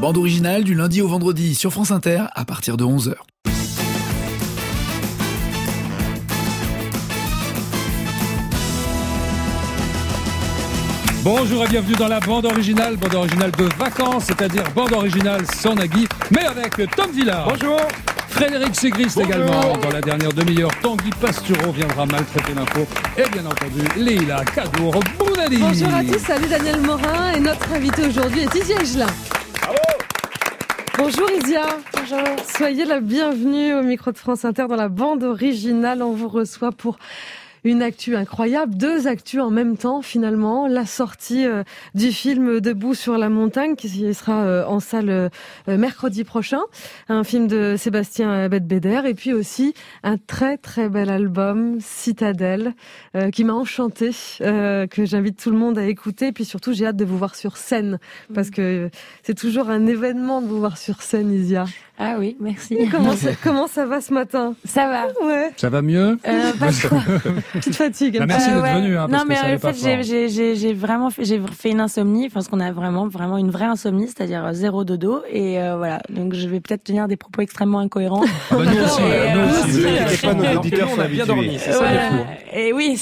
bande originale du lundi au vendredi sur France Inter à partir de 11h. Bonjour et bienvenue dans la bande originale de vacances, c'est-à-dire bande originale sans Nagui, mais avec Tom Villard. Bonjour. Frédéric Sigrist également. Dans la dernière demi-heure, Tanguy Pastureau viendra maltraiter l'info. Et bien entendu, Leïla Kadour Bounadi. Bonjour à tous, salut Daniel Morin. Et notre invité aujourd'hui est Isia Higelin. Bonjour Isia. Bonjour. Soyez la bienvenue au micro de France Inter dans la bande originale. On vous reçoit pour une actu incroyable, 2 actus en même temps finalement. La sortie du film Debout sur la montagne qui sera en salle mercredi prochain. Un film de Sébastien Bette-Bédère et puis aussi un très très bel album, Citadelle, qui m'a enchantée, que j'invite tout le monde à écouter. Et puis surtout j'ai hâte de vous voir sur scène parce que c'est toujours un événement de vous voir sur scène, Isia. Ah oui, merci. Comment ça va ce matin? Ça va. Ouais. Ça va mieux? Pas trop. Petite fatigue. Merci d'être venu. Non, mais en fait, j'ai fait une insomnie, parce qu'on a vraiment une vraie insomnie, c'est-à-dire 0 dodo, et voilà. Donc je vais peut-être tenir des propos extrêmement incohérents. Nous aussi. Pas nos auditeurs sont bien dormis, c'est ça. Et oui.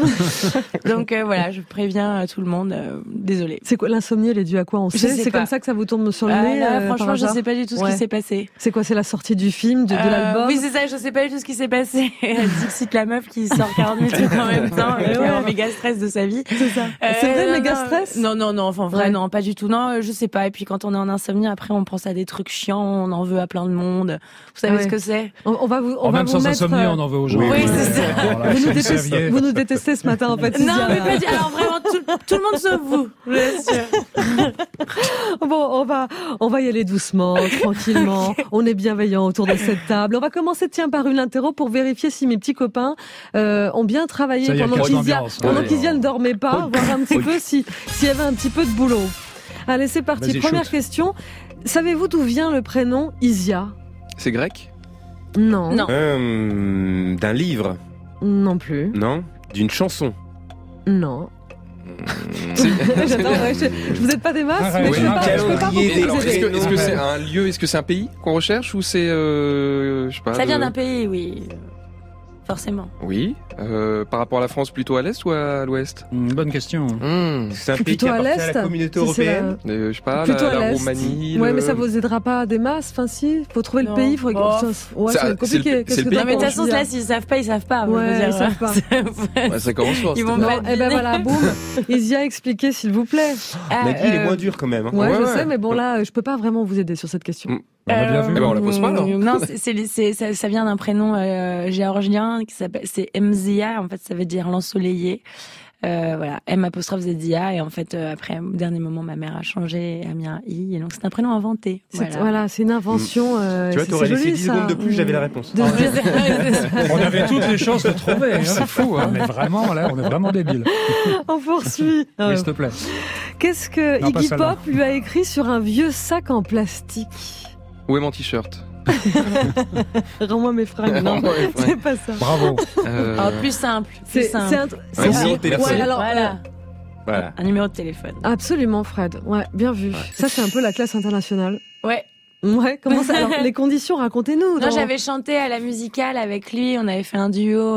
Donc voilà, je préviens tout le monde. Désolée. C'est quoi l'insomnie? Elle est due à quoi? On sait. C'est comme ça que ça vous tombe sur le nez. Franchement, je sais pas du tout ce qui s'est passé. C'est quoi? C'est la sortie du film, de l'album? Oui, c'est ça. Je sais pas du tout ce qui s'est passé. Dixit, la meuf qui sort 40 000 trucs en même temps, et qui est en méga stress de sa vie. C'est ça. C'est vrai, méga stress? Non, enfin vrai, non, pas du tout. Non, je sais pas. Et puis quand on est en insomnie, après, on pense à des trucs chiants, on en veut à plein de monde. Vous savez ce que c'est? On va vous même vous sans mettre... insomnie, on en veut aux gens. Oui, c'est ça. Vous nous détestez ce matin, en fait. Non, mais pas dit. Alors vraiment, tout le monde sauf vous, bien sûr. Bon, on va y aller doucement, tranquillement. On est bienveillant autour de cette table. On va commencer, par une interro pour vérifier si mes petits copains ont bien travaillé pendant qu'Isia ne dormait pas, voir un petit peu s'il y avait un petit peu de boulot. Allez, c'est parti. Vas-y, Première shoot. question. Savez-vous d'où vient le prénom Isia? C'est grec? Non. D'un livre? Non plus. Non. D'une chanson? Non. J'attends, je vous aide pas des masses, mais je peux pas beaucoup vous aider. Est-ce que c'est un lieu, est-ce que c'est un pays qu'on recherche ou c'est, je sais pas. Ça vient d'un pays, oui. Forcément. Oui. Par rapport à la France, plutôt à l'est ou à l'ouest? Bonne question. C'est un pays Plutôt qui à appartient à l'est. la communauté européenne? Je sais pas, Plutôt à la l'est. Roumanie. Ouais, mais ça vous aidera pas des masses. Enfin, si, faut trouver le pays. Ouais, ça va être compliqué. c'est le Non, mais de toute façon, là, s'ils savent pas, ils savent pas. Ouais, ils savent pas. Ouais, ça commence fort. Ils vont Non, pas et ben voilà, boum. Isia, expliquez, s'il vous plaît. Nagui, il est moins dur quand même. Ouais, je Ouais. sais, mais bon, là, je peux pas vraiment vous aider sur cette question. On a bien vu. Eh ben, on la pose pas, alors. Non, ça vient d'un prénom géorgien qui s'appelle, c'est Mzia. En fait, ça veut dire l'ensoleillé. Voilà, M'_Zia, et en fait après au dernier moment ma mère a changé et a mis un I, et donc c'est un prénom inventé. Voilà, c'est une invention. Tu vois, t'aurais laissé 10 secondes de plus, j'avais la réponse. On avait toutes les chances de trouver. C'est fou. Mais vraiment, là, on est vraiment débiles. On poursuit. Oui, s'il te plaît. Qu'est-ce que Non, pas Iggy celle-là. Pop lui a écrit sur un vieux sac en plastique? Où est mon t-shirt? Rends-moi mes fringues. Non, Rends-moi mes fringues. c'est pas ça. Bravo. Plus simple. C'est simple. Un numéro de téléphone. Ouais, alors, Voilà. Un numéro de téléphone. absolument, Fred. Ouais, bien vu. Ça, c'est un peu la classe internationale. Ouais. Ouais, comment ça? Alors, les conditions, racontez-nous. Non, j'avais chanté à la musicale avec lui. On avait fait un duo.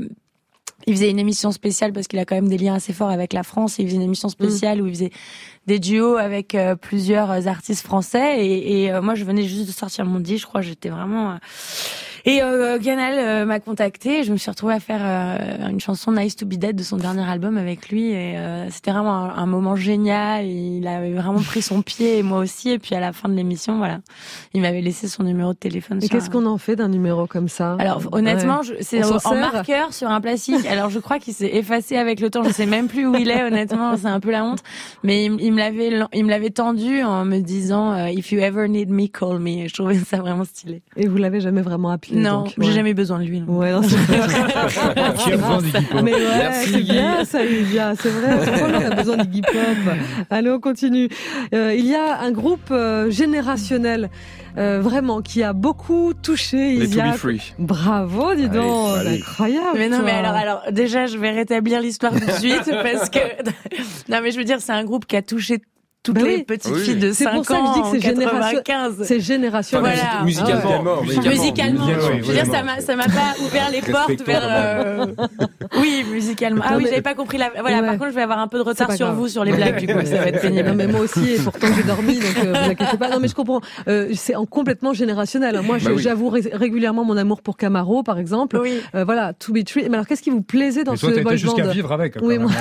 Il faisait une émission spéciale parce qu'il a quand même des liens assez forts avec la France. Il faisait une émission spéciale où il faisait des duos avec plusieurs artistes français. Et moi, je venais juste de sortir mon disque. Je crois que j'étais vraiment... Et Canal m'a contacté. Je me suis retrouvée à faire une chanson Nice to Be Dead de son dernier album avec lui. Et c'était vraiment un moment génial. Il avait vraiment pris son pied, et moi aussi. Et puis à la fin de l'émission, voilà, il m'avait laissé son numéro de téléphone. Et qu'est-ce qu'on en fait d'un numéro comme ça? Alors honnêtement, c'est On en s'en sert marqueur sur un plastique. Alors je crois qu'il s'est effacé avec le temps. Je sais même plus où il est. Honnêtement, c'est un peu la honte. Mais il me l'avait tendu en me disant If you ever need me, call me. Et je trouvais ça vraiment stylé. Et vous l'avez jamais vraiment appelé? Non, donc, j'ai jamais eu besoin de lui. Non. Ouais, non, c'est Qui a besoin d'Iggy Pop? Mais ouais, Merci, c'est Iggy. bien ça, Isia, c'est vrai. Pourquoi on a besoin d'Iggy Pop? Allez, on continue. Il y a un groupe générationnel vraiment qui a beaucoup touché Les To Isia. Be Free. Bravo, dis donc, allez. incroyable. Mais non, toi. mais alors, déjà, je vais rétablir l'histoire tout de suite parce que, non, mais je veux dire, c'est un groupe qui a touché toutes les petites filles de 5 ans. C'est pour ça que je dis que c'est générationnel. Voilà. Musicalement. Je veux dire, ça m'a pas ouvert les portes vers. Oui, musicalement. Ah oui, j'avais pas compris la. Voilà. Par contre, je vais avoir un peu de retard sur vous sur les blagues. Du coup, ça va être pénible. Non, mais moi aussi, et pourtant j'ai dormi, donc vous inquiétez pas. Non, mais je comprends. C'est complètement générationnel. Moi, j'avoue régulièrement mon amour pour Camaro, par exemple. Oui. Voilà, To Be True. Mais alors, qu'est-ce qui vous plaisait dans ce boy band? Jusqu'à vivre avec. Oui, moi.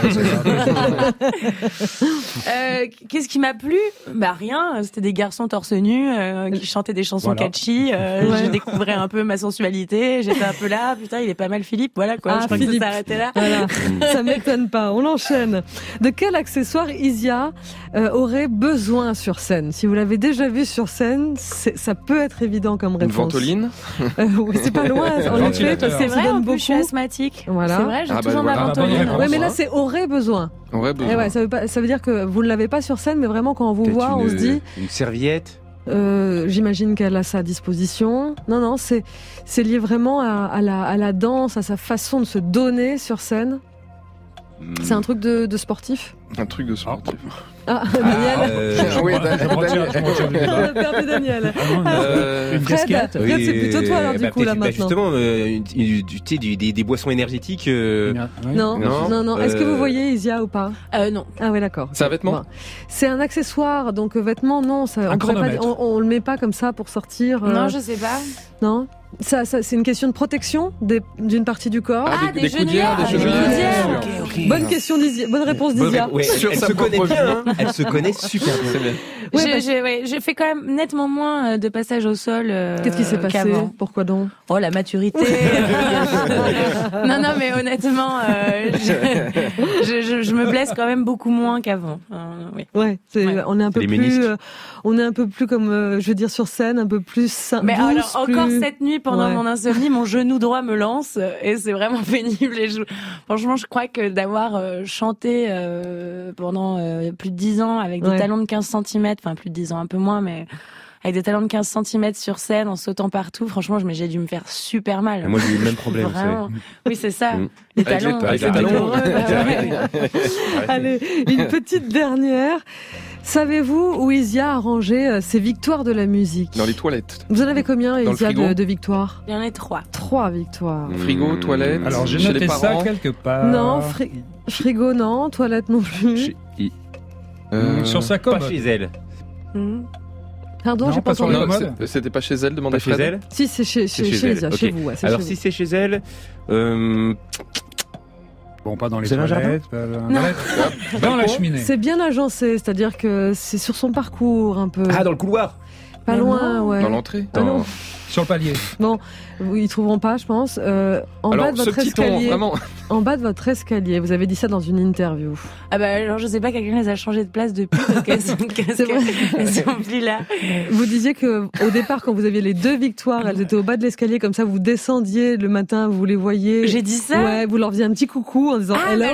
Qu'est-ce qui m'a plu? Bah rien. C'était des garçons torse nu qui chantaient des chansons catchy. Je découvrais un peu ma sensualité. J'étais un peu là. Putain, il est pas mal Philippe. Voilà quoi. Je crois que ça s'arrêtait là. Voilà. Ça m'étonne pas. On enchaîne. De quel accessoire Isia aurait besoin sur scène? Si vous l'avez déjà vu sur scène, ça peut être évident comme réponse. Une ventoline? Oui, c'est pas loin. En effet, parce que c'est vrai. En plus, je suis asthmatique. Voilà. C'est vrai. J'ai toujours ma ventoline. Oui, mais là, c'est aurait besoin. Ça veut dire que vous ne l'avez pas sur scène, mais vraiment quand on vous voit, on se dit. Une serviette. J'imagine qu'elle a sa disposition. Non, c'est lié vraiment à la danse, à sa façon de se donner sur scène. C'est un truc de sportif. Un truc de sportif. Daniel. Oui, Daniel. Une casquette. Fred, c'est plutôt toi alors du coup là maintenant. Justement, des boissons énergétiques. Non. Est-ce que vous voyez Isia ou pas? Non. Ah ouais, d'accord. C'est un vêtement? Bon. C'est un accessoire, donc vêtement non. On le met pas comme ça pour sortir. Non, je sais pas. Non. Ça, c'est une question de protection d'une partie du corps. Des coudières, des genouillères. Okay. Bonne question d'Isia. Bonne réponse d'Isia. Elle se connaît bien. Elle se connaît super bien. J'ai fait quand même nettement moins de passages au sol. Qu'est-ce qui s'est passé? Pourquoi donc? Oh, la maturité. non, mais honnêtement, je me blesse quand même beaucoup moins qu'avant. On est un peu plus comme, je veux dire, sur scène, un peu plus. Mais alors, encore cette nuit, pendant mon insomnie, mon genou droit me lance et c'est vraiment pénible. Franchement, je crois que d'avoir chanté pendant plus de 10 ans avec des talons de 15 cm, enfin plus de 10 ans, un peu moins, mais avec des talons de 15 cm sur scène, en sautant partout, franchement, j'ai dû me faire super mal. Moi, j'ai eu le même problème. Oui, c'est ça. Les talons. Allez, une petite dernière. Savez-vous où Isia a rangé ses victoires de la musique? Dans les toilettes. Vous en avez combien, Isia, de victoires? Il y en a 3. 3 victoires. Frigo, toilette. Alors, j'ai noté ça quelque part. Non, frigo, non. Toilette non plus. Sur sa commode. Pas chez elle. Pardon, j'ai pas entendu. C'était pas chez elle, demandez chez elle. Si, c'est chez Isia, chez vous. Alors, si c'est chez elle. Bon, pas dans les toilettes, dans la cheminée. C'est bien agencé, c'est-à-dire que c'est sur son parcours un peu. Ah, dans le couloir. Pas loin, ouais. Dans l'entrée. Sur le palier. Bon, ils trouveront pas, je pense. Bas de votre escalier. En bas de votre escalier. Vous avez dit ça dans une interview. Ah bah alors je sais pas, quelqu'un les a changées de place depuis parce qu'elles sont plus là. Vous disiez que au départ, quand vous aviez les 2 victoires, elles étaient au bas de l'escalier, comme ça vous descendiez le matin, vous les voyez. J'ai dit ça. Ouais, vous leur faisiez un petit coucou en disant hello.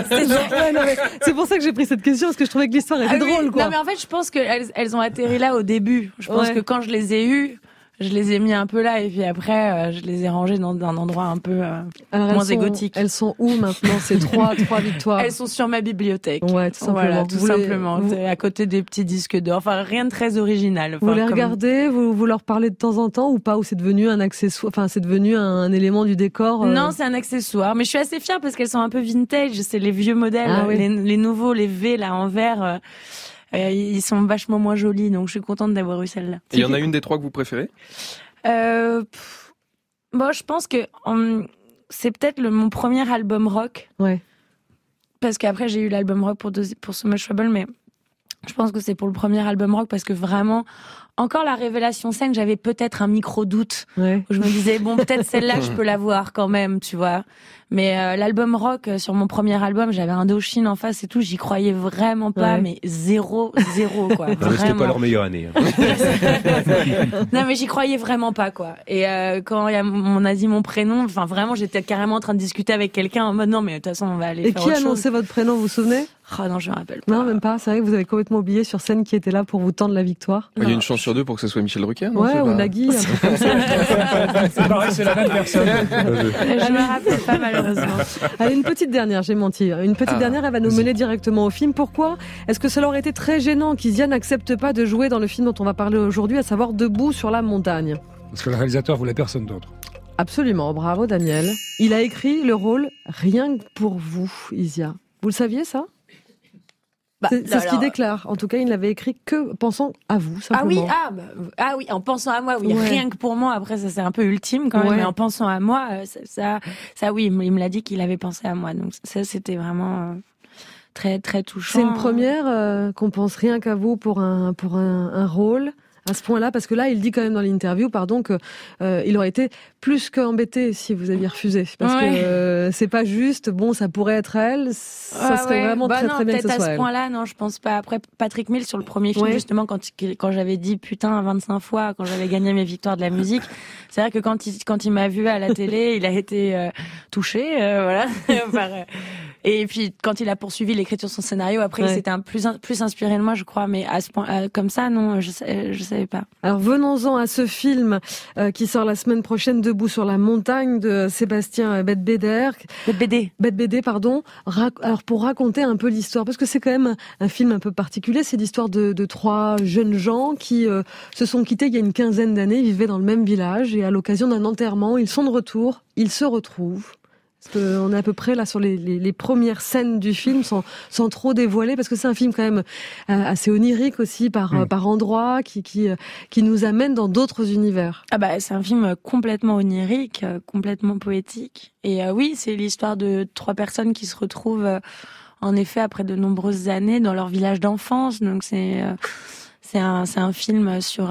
C'est pour ça que j'ai pris cette question parce que je trouvais que l'histoire était drôle, quoi. Non mais en fait, je pense que elles ont atterri là au début. Je pense que quand je les ai eues, je les ai mis un peu là et puis après je les ai rangés dans un endroit un peu moins égotique. Elles sont où maintenant ces 3 victoires? Elles sont sur ma bibliothèque. Ouais, tout simplement. Voilà, tout simplement. À côté des petits disques d'or. Enfin, rien de très original. Vous les regardez, vous leur parlez de temps en temps ou pas? Ou c'est devenu un accessoire? Enfin, c'est devenu un élément du décor? Non, c'est un accessoire. Mais je suis assez fière parce qu'elles sont un peu vintage. C'est les vieux modèles, les nouveaux, les V là en verre. Ils sont vachement moins jolis, donc je suis contente d'avoir eu celle-là. Il y en a une des 3 que vous préférez? Bon, je pense que c'est peut-être mon premier album rock. Ouais. Parce qu'après j'ai eu l'album rock pour So Much Trouble, mais je pense que c'est pour le premier album rock parce que vraiment, encore la révélation scène, j'avais peut-être un micro-doute. Ouais. Où je me disais, bon, peut-être celle-là, je peux la voir quand même, tu vois. Mais l'album rock, sur mon premier album, j'avais Indochine en face et tout, j'y croyais vraiment pas, mais zéro, quoi. C'était pas leur meilleure année. Non, mais j'y croyais vraiment pas, quoi. Et quand on a dit mon prénom, enfin vraiment, j'étais carrément en train de discuter avec quelqu'un en mode non, mais de toute façon, on va aller faire autre chose. Et qui annonçait votre prénom, vous vous souvenez? Ah non, je me rappelle pas. Non, même pas. C'est vrai que vous avez complètement oublié sur scène qui était là pour vous tendre la victoire. Il y a une chance sur 2 pour que ce soit Michel Drucker, non? Ouais, ou Nagui. C'est pareil, c'est la même personne. Je me rappelle pas, malheureusement. malheureusement. Allez, une petite dernière, j'ai menti. Une petite dernière, elle va nous mener directement au film. Pourquoi est-ce que ça leur été très gênant qu'Isia n'accepte pas de jouer dans le film dont on va parler aujourd'hui, à savoir Debout sur la montagne? Parce que le réalisateur voulait personne d'autre. Absolument, bravo Daniel. Il a écrit le rôle rien que pour vous, Isia. Vous le saviez ça? C'est ce qu'il déclare. En tout cas, il l'avait écrit que pensant à vous, simplement. Ah oui, en pensant à moi, oui, Ouais. rien que pour moi. Après, ça c'est un peu ultime quand même, Ouais. mais en pensant à moi, ça oui, il me l'a dit qu'il avait pensé à moi. Donc ça, c'était vraiment très très touchant. C'est une première qu'on pense rien qu'à vous pour un rôle à ce point-là, parce que là, il dit quand même dans l'interview, que il aurait été plus qu'embêté si vous aviez refusé, parce que c'est pas juste. Bon, ça pourrait être elle, ça serait vraiment très très bien que ce soit elle. Peut-être à ce point-là, non, je pense pas. Après, Patrick Mills sur le premier film, justement, quand j'avais dit putain 25 fois, quand j'avais gagné mes victoires de la musique, c'est vrai que quand il m'a vu à la télé, il a été touché, voilà. Et puis quand il a poursuivi l'écriture de son scénario, après il s'était plus inspiré de moi, je crois, mais à ce point, comme ça, non, je savais pas. Alors venons-en à ce film qui sort la semaine prochaine, Debout sur la montagne, de Sébastien Bedbéder. Bedbéder, pardon. Alors pour raconter un peu l'histoire, parce que c'est quand même un film un peu particulier, c'est l'histoire de trois jeunes gens qui se sont quittés il y a une quinzaine d'années, ils vivaient dans le même village, et à l'occasion d'un enterrement, ils sont de retour, ils se retrouvent. On est à peu près là sur les premières scènes du film, sans trop dévoiler, parce que c'est un film quand même assez onirique aussi par endroits, qui nous amène dans d'autres univers. Ah bah c'est un film complètement onirique, complètement poétique. Et oui, c'est l'histoire de trois personnes qui se retrouvent en effet après de nombreuses années dans leur village d'enfance. Donc c'est un film sur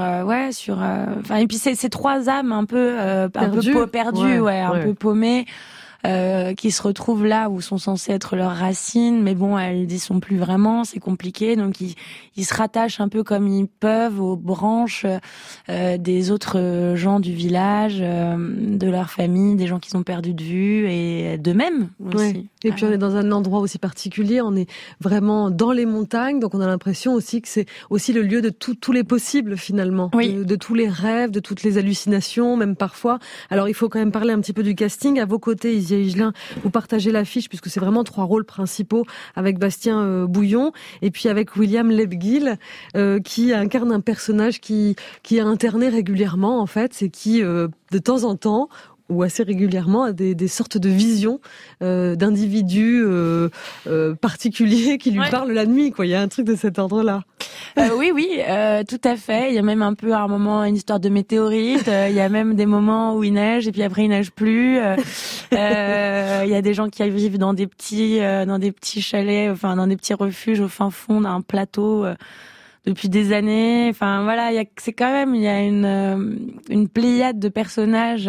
et puis c'est trois âmes un peu perdues, un peu paumées. Qui se retrouvent là où sont censées être leurs racines, mais bon, elles y sont plus vraiment, c'est compliqué, donc ils se rattachent un peu comme ils peuvent aux branches des autres gens du village, de leur famille, des gens qu'ils ont perdus de vue, et d'eux-mêmes aussi. Ouais. Et puis on est dans un endroit aussi particulier, on est vraiment dans les montagnes, donc on a l'impression aussi que c'est aussi le lieu de tous les possibles finalement, de tous les rêves, de toutes les hallucinations, même parfois. Alors il faut quand même parler un petit peu du casting. À vos côtés, Isia Higelin, vous partagez l'affiche, puisque c'est vraiment trois rôles principaux, avec Bastien Bouillon, et puis avec William Lebguil, qui incarne un personnage qui est interné régulièrement, en fait, et qui, de temps en temps, ou assez régulièrement, a des sortes de visions d'individus particuliers qui lui parlent la nuit, quoi. Il y a un truc de cet ordre-là. Oui, tout à fait. Il y a même un peu à un moment une histoire de météorite. Il y a même des moments où il neige et puis après il neige plus. Il y a des gens qui vivent dans des petits chalets, enfin dans des petits refuges au fin fond d'un plateau. Depuis des années, enfin voilà, il y a une pléiade de personnages,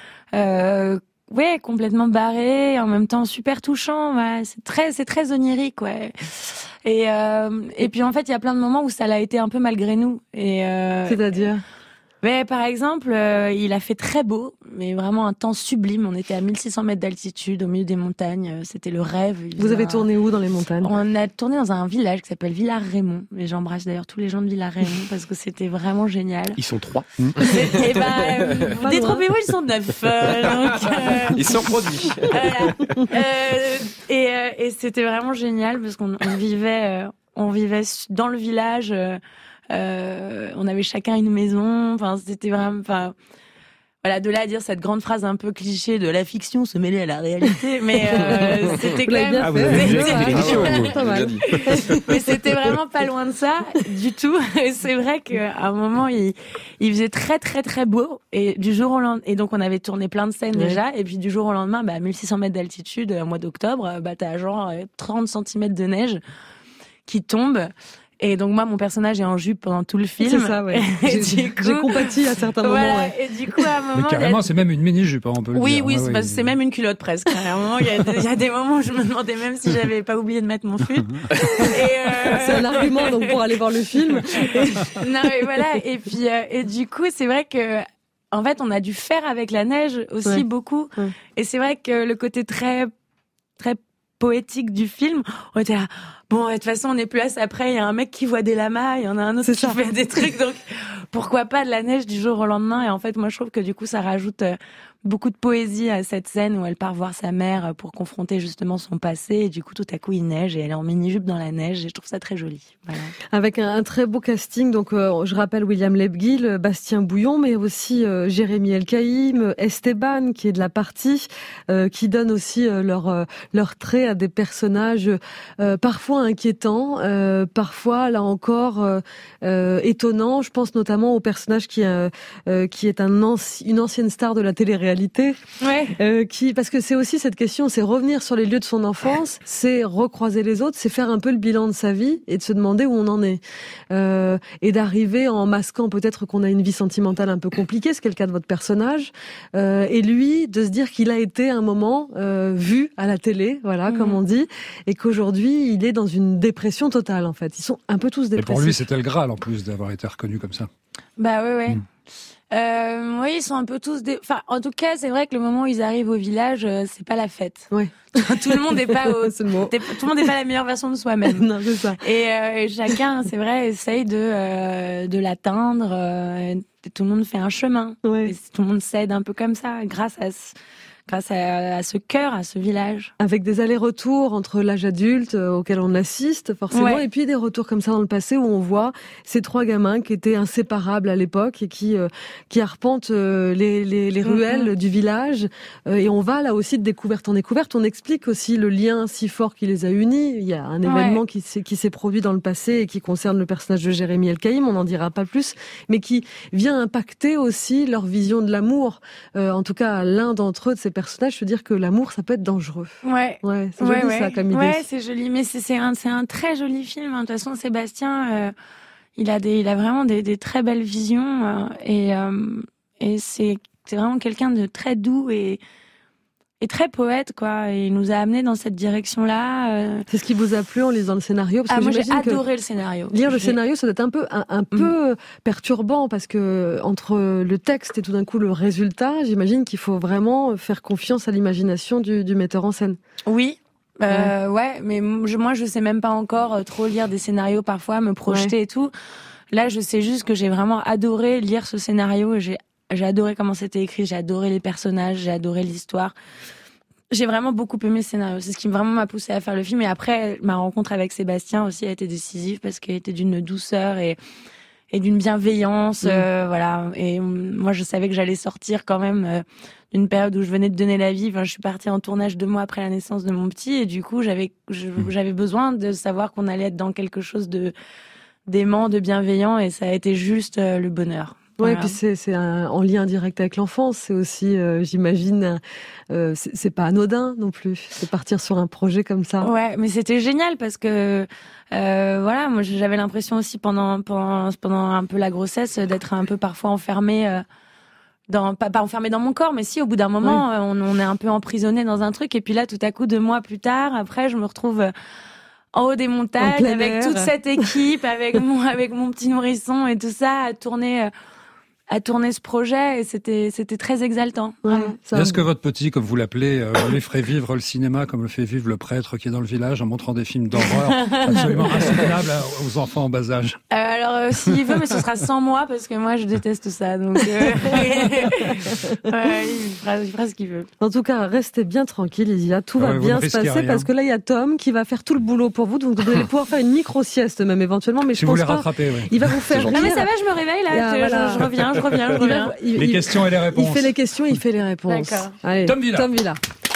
complètement barrés, en même temps super touchants. Ouais, c'est très onirique, ouais. Et puis en fait, il y a plein de moments où ça l'a été un peu malgré nous. C'est-à-dire? Mais par exemple, il a fait très beau, mais vraiment un temps sublime. On était à 1600 mètres d'altitude, au milieu des montagnes. C'était le rêve. Vous avez tourné où dans les montagnes? On a tourné dans un village qui s'appelle Villars-Raymond. Et j'embrasse d'ailleurs tous les gens de Villars-Raymond parce que c'était vraiment génial. Ils sont 3. Et détrompez-vous, ils sont 9. Ils sont produits. Voilà. Et c'était vraiment génial parce qu'on vivait dans le village. On avait chacun une maison. Enfin, c'était vraiment. Enfin, voilà, de là à dire cette grande phrase un peu cliché de la fiction se mêler à la réalité, mais c'était quand même. Vous avez Mais c'était vraiment pas loin de ça du tout. Et c'est vrai qu'à un moment, il faisait très très très beau, et du jour au lendemain, et donc on avait tourné plein de scènes déjà, et puis du jour au lendemain, 1600 mètres d'altitude, au mois d'octobre, t'as genre 30 cm de neige qui tombe. Et donc moi, mon personnage est en jupe pendant tout le film. C'est ça, ouais. J'ai compati à certains moments. Voilà. Ouais. Et du coup, à un moment, mais carrément, c'est même une mini-jupe, on peut le dire. Oui, c'est même une culotte presque. À un moment, il y a des moments où je me demandais même si j'avais pas oublié de mettre mon fut. C'est un argument donc pour aller voir le film. Non, mais voilà. Et puis, et du coup, c'est vrai que en fait, on a dû faire avec la neige aussi beaucoup. Ouais. Et c'est vrai que le côté très très poétique du film, on était là, bon, de toute façon, on n'est plus là, après, il y a un mec qui voit des lamas, il y en a un autre qui fait des trucs, donc pourquoi pas de la neige du jour au lendemain. Et en fait, moi, je trouve que du coup, ça rajoute beaucoup de poésie à cette scène où elle part voir sa mère pour confronter justement son passé. Et du coup, tout à coup, il neige et elle est en mini-jupe dans la neige. Et je trouve ça très joli. Voilà. Avec un très beau casting. Donc, je rappelle William Lebguil, Bastien Bouillon, mais aussi Jérémy Elkaïm, Esteban, qui est de la partie, qui donne aussi leur trait à des personnages parfois inquiétants, parfois, là encore, étonnants. Je pense notamment au personnage qui est une ancienne star de la télé-réalité. Ouais. Parce que c'est aussi cette question, c'est revenir sur les lieux de son enfance, c'est recroiser les autres, c'est faire un peu le bilan de sa vie et de se demander où on en est. Et d'arriver en masquant peut-être qu'on a une vie sentimentale un peu compliquée, ce qui est le cas de votre personnage, et lui, de se dire qu'il a été un moment vu à la télé, voilà, comme on dit, et qu'aujourd'hui, il est dans une dépression totale, en fait. Ils sont un peu tous dépressifs. Et pour lui, c'était le Graal, en plus, d'avoir été reconnu comme ça. Bah ouais. Oui, ils sont un peu tous enfin, en tout cas, c'est vrai que le moment où ils arrivent au village, c'est pas la fête. Ouais. Tout le monde n'est pas c'est le mot. tout le monde n'est pas la meilleure version de soi-même. Non, c'est ça. Et chacun, c'est vrai, essaye de l'atteindre. Tout le monde fait un chemin. Ouais. Et tout le monde s'aide un peu comme ça, grâce à ce cœur, à ce village. Avec des allers-retours entre l'âge adulte auquel on assiste forcément, et puis des retours comme ça dans le passé où on voit ces trois gamins qui étaient inséparables à l'époque et qui arpentent les ruelles du village. Et on va là aussi de découverte en découverte. On explique aussi le lien si fort qui les a unis. Il y a un événement qui s'est produit dans le passé et qui concerne le personnage de Jérémy Elkaïm, on n'en dira pas plus, mais qui vient impacter aussi leur vision de l'amour. En tout cas, l'un d'entre eux, de ces personnages, se dire que l'amour, ça peut être dangereux. Ouais, c'est joli ça comme idée. Ouais, c'est joli, mais c'est un très joli film. De toute façon, Sébastien, il a vraiment des très belles visions et c'est vraiment quelqu'un de très doux et très poète, quoi. Et il nous a amenés dans cette direction-là. C'est ce qui vous a plu en lisant le scénario? Parce que moi, j'ai adoré le scénario. Lire le scénario, ça doit être un peu perturbant parce que entre le texte et tout d'un coup le résultat, j'imagine qu'il faut vraiment faire confiance à l'imagination du metteur en scène. Oui. Mais moi, je sais même pas encore trop lire des scénarios parfois, me projeter et tout. Là, je sais juste que j'ai vraiment adoré lire ce scénario et j'ai adoré comment c'était écrit, j'ai adoré les personnages, j'ai adoré l'histoire. J'ai vraiment beaucoup aimé ce scénario. C'est ce qui vraiment m'a poussé à faire le film. Et après, ma rencontre avec Sébastien aussi a été décisive parce qu'elle était d'une douceur et d'une bienveillance. Voilà. Et moi, je savais que j'allais sortir quand même d'une période où je venais de donner la vie. Enfin, je suis partie en tournage 2 mois après la naissance de mon petit. Et du coup, j'avais besoin de savoir qu'on allait être dans quelque chose d'aimant, de bienveillant. Et ça a été juste le bonheur. Ouais, voilà. Puis c'est en lien direct avec l'enfance. C'est aussi, j'imagine, c'est pas anodin non plus de partir sur un projet comme ça. Ouais, mais c'était génial parce que voilà, moi j'avais l'impression aussi pendant un peu la grossesse d'être un peu parfois enfermée pas enfermée dans mon corps, mais si au bout d'un moment on est un peu emprisonné dans un truc. Et puis là, tout à coup, 2 mois plus tard, après, je me retrouve en haut des montagnes avec toute cette équipe, avec mon petit nourrisson et tout ça, à tourner ce projet, et c'était très exaltant. Est-ce que votre petit, comme vous l'appelez, lui ferait vivre le cinéma comme le fait vivre le prêtre qui est dans le village en montrant des films d'horreur absolument insoutenables aux enfants en bas âge? Alors, s'il veut, mais ce sera sans moi, parce que moi, je déteste ça. Donc, il fera ce qu'il veut. En tout cas, restez bien tranquille, Isia. Tout va bien se passer, parce que là, il y a Tom qui va faire tout le boulot pour vous. Donc, vous allez pouvoir faire une micro-sieste même, éventuellement. Mais si vous voulez rattraper, il va vous faire rire. Non, mais ça va, je me réveille, là. Je reviens. Les questions et les réponses. Il fait les questions, il fait les réponses. D'accord. Allez, Tom Villa.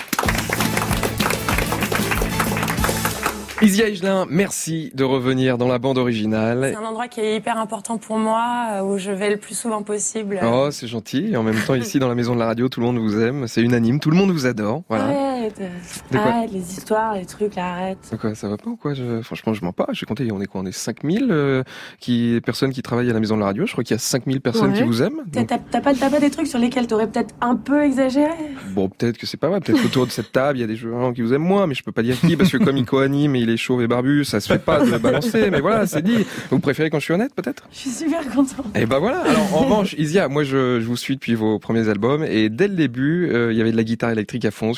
Isia Higelin, merci de revenir dans la bande originale. C'est un endroit qui est hyper important pour moi, où je vais le plus souvent possible. Oh, c'est gentil. Et en même temps, ici, dans la maison de la radio, tout le monde vous aime. C'est unanime. Tout le monde vous adore. Voilà. Arrête, les histoires, les trucs, là, arrête. De quoi, ça va pas ou quoi? Franchement, je mens pas. J'ai compté, on est quoi? On est 5000 personnes qui travaillent à la maison de la radio. Je crois qu'il y a 5000 personnes qui vous aiment. Donc... T'as pas des trucs sur lesquels t'aurais peut-être un peu exagéré? Bon, peut-être que c'est pas vrai. Peut-être autour de cette table, il y a des gens qui vous aiment moins, mais je peux pas dire qui, parce que comme il co-anime et il est chauve et barbu, ça se fait pas de le balancer. Mais voilà, c'est dit. Vous préférez quand je suis honnête, peut-être? Je suis super contente. Et ben voilà. Alors, en revanche, Isia, moi, je vous suis depuis vos premiers albums, et dès le début, il y avait de la guitare électrique à fond sur scène. Isia,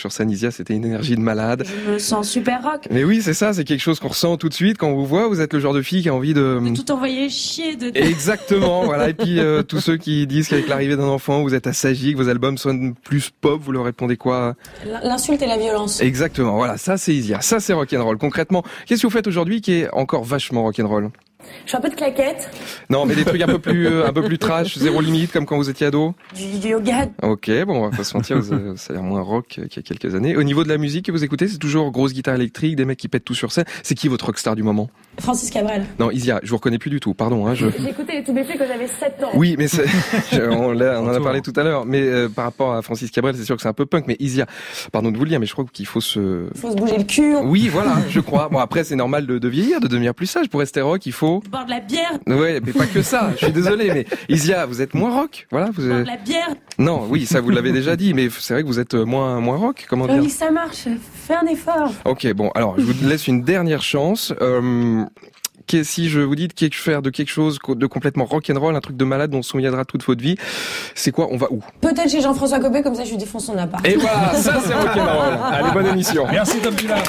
Isia, c'était une énergie de malade. Je me sens super rock. Mais oui, c'est ça, c'est quelque chose qu'on ressent tout de suite quand on vous voit. Vous êtes le genre de fille qui a envie de tout envoyer chier de. Exactement, voilà. Et puis tous ceux qui disent qu'avec l'arrivée d'un enfant, vous êtes assagie, que vos albums sonnent plus pop, vous leur répondez quoi? L'insulte et la violence. Exactement, voilà, ça c'est Isia, ça c'est rock'n'roll. Concrètement, qu'est-ce que vous faites aujourd'hui qui est encore vachement rock'n'roll? Je fais un peu de claquettes. Non, mais des trucs un peu plus trash, zéro limite, comme quand vous étiez ado. Du yoga. Ok, bon, on va pas se mentir, ça a l'air moins rock qu'il y a quelques années. Au niveau de la musique que vous écoutez, c'est toujours grosse guitare électrique, des mecs qui pètent tout sur scène. C'est qui votre rockstar du moment? Francis Cabrel. Non, Isia, je vous reconnais plus du tout, pardon. J'ai écouté les Tout Bébés quand j'avais 7 ans. Oui, mais on en a parlé tout à l'heure. Mais par rapport à Francis Cabrel, c'est sûr que c'est un peu punk. Mais Isia, pardon de vous le dire, mais je crois qu'il faut se bouger le cul. Oui, voilà, je crois. Bon, après, c'est normal de vieillir, de devenir plus sage. Pour rester rock, il faut boire de la bière. Ouais, mais pas que ça. Je suis désolé, mais Isia, vous êtes moins rock. Voilà, vous Boire de la bière. Non, oui, ça vous l'avez déjà dit, mais c'est vrai que vous êtes moins rock. Comment dire? Oui, ça marche. Fais un effort. Ok, bon, alors je vous laisse une dernière chance. Si je vous dis de faire de quelque chose de complètement rock'n'roll, un truc de malade dont on se souviendra toute votre vie, c'est quoi? On va où? Peut-être chez Jean-François Copé, comme ça je lui défonce son appart. Et voilà, ça c'est rock'n'roll. Allez, bonne émission. Merci Tom Villa.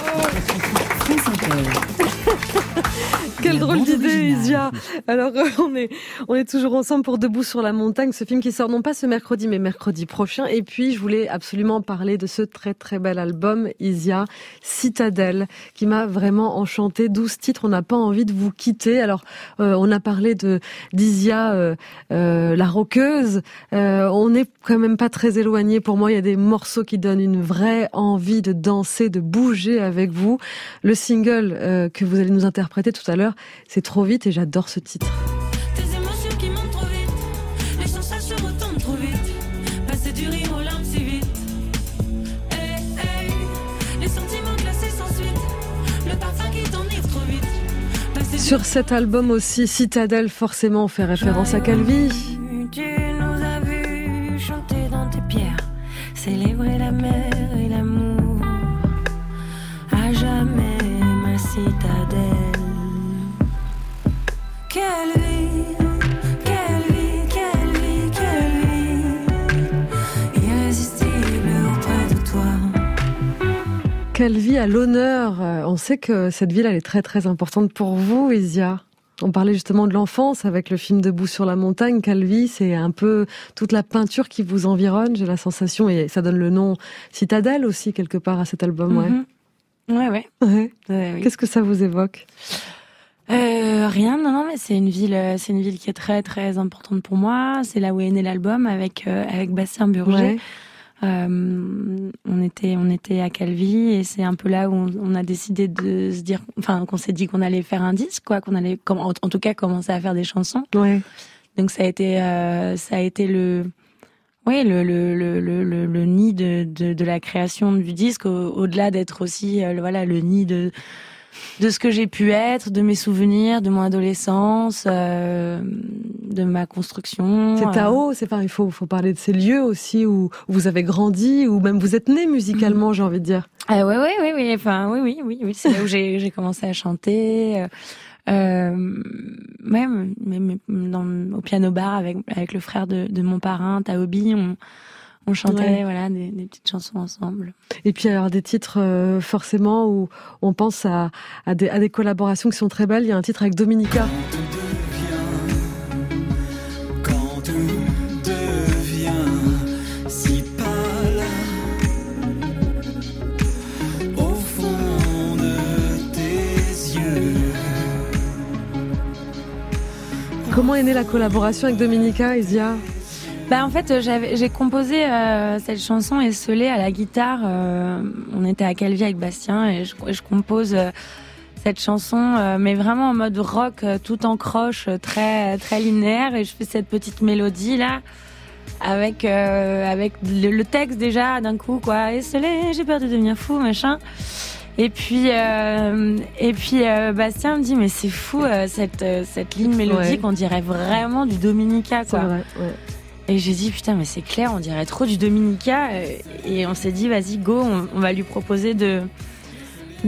Quelle drôle d'idée, Isia. Alors, on est toujours ensemble pour Debout sur la montagne, ce film qui sort non pas ce mercredi, mais mercredi prochain. Et puis, je voulais absolument parler de ce très très bel album, Isia, Citadelle, qui m'a vraiment enchantée. 12 titres, on n'a pas envie de vous quitter. Alors, on a parlé d'Isia, la rockeuse. On n'est quand même pas très éloigné. Pour moi, il y a des morceaux qui donnent une vraie envie de danser, de bouger avec vous. Le single que vous allez nous interpréter tout à l'heure, c'est Trop vite, et j'adore ce titre. Tes émotions qui montent trop vite, les sensations retombent trop vite, passer du rire aux larmes si vite. Hey, hey, les sentiments glacés sans suite, le parfum qui t'enivre trop vite. Sur cet album aussi, Citadelle, forcément, on fait référence à Calvi. Tu nous as vus chanter dans tes pierres, célébrer la mer et l'amour, à jamais ma citadelle. Quelle vie, quelle vie, quelle vie, quelle vie, irrésistible auprès de toi. Quelle vie à l'honneur. On sait que cette ville, elle est très très importante pour vous, Isia. On parlait justement de l'enfance avec le film Debout sur la montagne. Calvi, c'est un peu toute la peinture qui vous environne, j'ai la sensation, et ça donne le nom Citadelle aussi quelque part à cet album. Ouais. Ouais. Oui. Qu'est-ce que ça vous évoque? Rien, non, mais c'est une ville qui est très très importante pour moi. C'est là où est né l'album avec Bastien Burger. Ouais. On était à Calvi, et c'est un peu là où on a décidé de se dire, enfin, qu'on s'est dit qu'on allait faire un disque, quoi, qu'on allait, en tout cas, commencer à faire des chansons. Ouais. Donc ça a été le nid de la création du disque, au-delà d'être aussi, le nid de ce que j'ai pu être, de mes souvenirs, de mon adolescence, de ma construction. C'est Tao, il faut parler de ces lieux aussi où vous avez grandi, où même vous êtes né musicalement, j'ai envie de dire. Oui. Enfin, oui. C'est là où j'ai commencé à chanter. Même au piano bar avec le frère de mon parrain, Taobi, on chantait des petites chansons ensemble. Et puis alors des titres forcément où on pense à des collaborations qui sont très belles. Il y a un titre avec Dominica. Quand tout devient si pâle au fond de tes yeux. Comment est née la collaboration avec Dominica, Isia? En fait, j'ai composé cette chanson esselée à la guitare. On était à Calvi avec Bastien, et je compose cette chanson, mais vraiment en mode rock, tout en croche, très très linéaire, et je fais cette petite mélodie là avec le texte déjà d'un coup, quoi. Esselée, j'ai peur de devenir fou, machin. Et puis Bastien me dit, mais c'est fou, cette ligne mélodique, on dirait vraiment du Dominica, quoi. C'est vrai, ouais. Et j'ai dit, putain, mais c'est clair, on dirait trop du Dominica. Et on s'est dit, vas-y, go, on va lui proposer de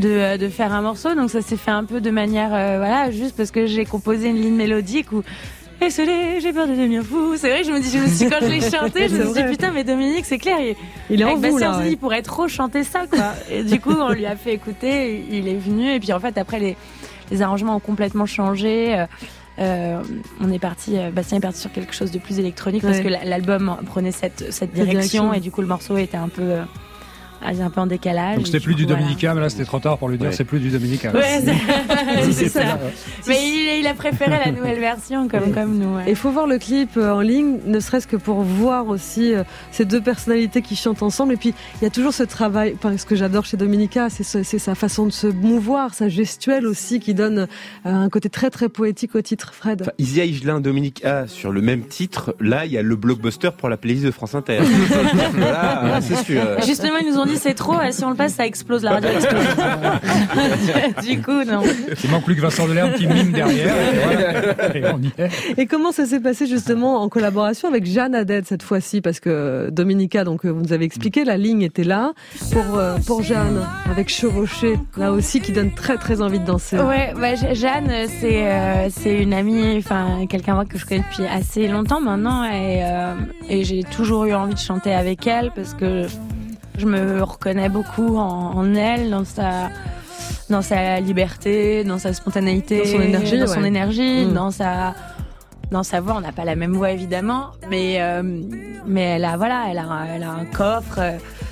faire un morceau. Donc ça s'est fait un peu de manière, juste parce que j'ai composé une ligne mélodique où j'ai peur de devenir fou. C'est vrai, je me suis quand je l'ai chanté, je me suis dit putain, mais Dominique, c'est clair, il est en vous là. On s'est dit, il pourrait trop chanter ça, quoi. Et du coup, on lui a fait écouter, il est venu, et puis en fait, après, les arrangements ont complètement changé. On est parti, Bastien est parti sur quelque chose de plus électronique parce que l'album prenait cette direction, et du coup, le morceau était un peu en décalage. Donc c'était plus du Dominica, mais là c'était trop tard pour lui dire c'est plus du Dominica. Ouais, c'est ça. Mais il a préféré la nouvelle version comme nous. Il faut voir le clip en ligne, ne serait-ce que pour voir aussi ces deux personnalités qui chantent ensemble. Et puis il y a toujours ce travail. Enfin, ce que j'adore chez Dominica, c'est sa façon de se mouvoir, sa gestuelle aussi, qui donne un côté très très poétique au titre. Fred. Enfin, Isia Higelin, Dominica sur le même titre. Là, il y a le blockbuster pour la playlist de France Inter. Voilà, c'est sûr. Justement, ils nous ont dit c'est trop, si on le passe ça explose, la radio explose. Du coup non. Il manque plus que Vincent Delerme qui mime derrière, et on y est. Et comment ça s'est passé justement en collaboration avec Jeanne Haddad cette fois-ci, parce que Dominica, donc vous nous avez expliqué, la ligne était là pour Jeanne avec Chevauché, là aussi qui donne très très envie de danser. Ouais, Jeanne c'est une amie, enfin quelqu'un que je connais depuis assez longtemps maintenant, et j'ai toujours eu envie de chanter avec elle parce que je me reconnais beaucoup en elle, dans sa liberté, dans sa spontanéité, dans son énergie, dans sa voix. On n'a pas la même voix évidemment, mais elle a un coffre.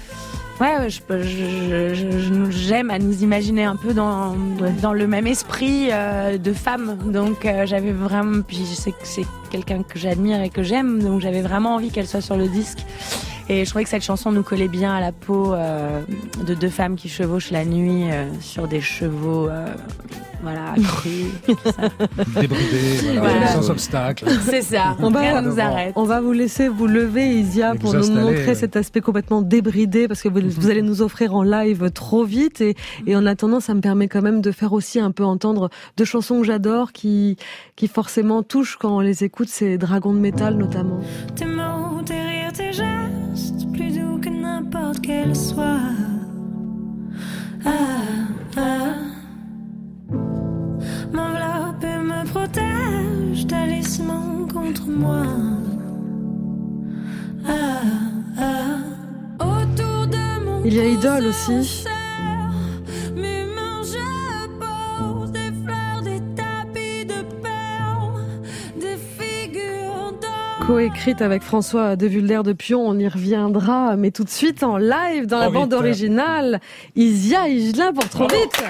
J'aime à nous imaginer un peu dans le même esprit de femme. Donc j'avais vraiment, puis je sais que c'est quelqu'un que j'admire et que j'aime, donc j'avais vraiment envie qu'elle soit sur le disque. Et je trouvais que cette chanson nous collait bien à la peau de deux femmes qui chevauchent la nuit sur des chevaux crus. Débridés, sans obstacle. C'est ça, rien ne nous arrête. On va vous laisser vous lever, Isia, pour nous montrer cet aspect complètement débridé, parce que vous allez nous offrir en live trop vite. Et en attendant, ça me permet quand même de faire aussi un peu entendre deux chansons que j'adore, qui forcément touchent quand on les écoute, c'est Dragons de métal notamment. Tes mots, tes rires, tes gestes, plus doux que n'importe quel soir. M'enveloppe et me protège, talisman contre moi. Autour de mon il y a Idole aussi. Mes mains, je pose des fleurs, des tapis de perles, des figures d'or. Co-écrite avec François De Vulder de Pion, on y reviendra, mais tout de suite en live dans la bande originale, Isia Higelin pour Trop vite.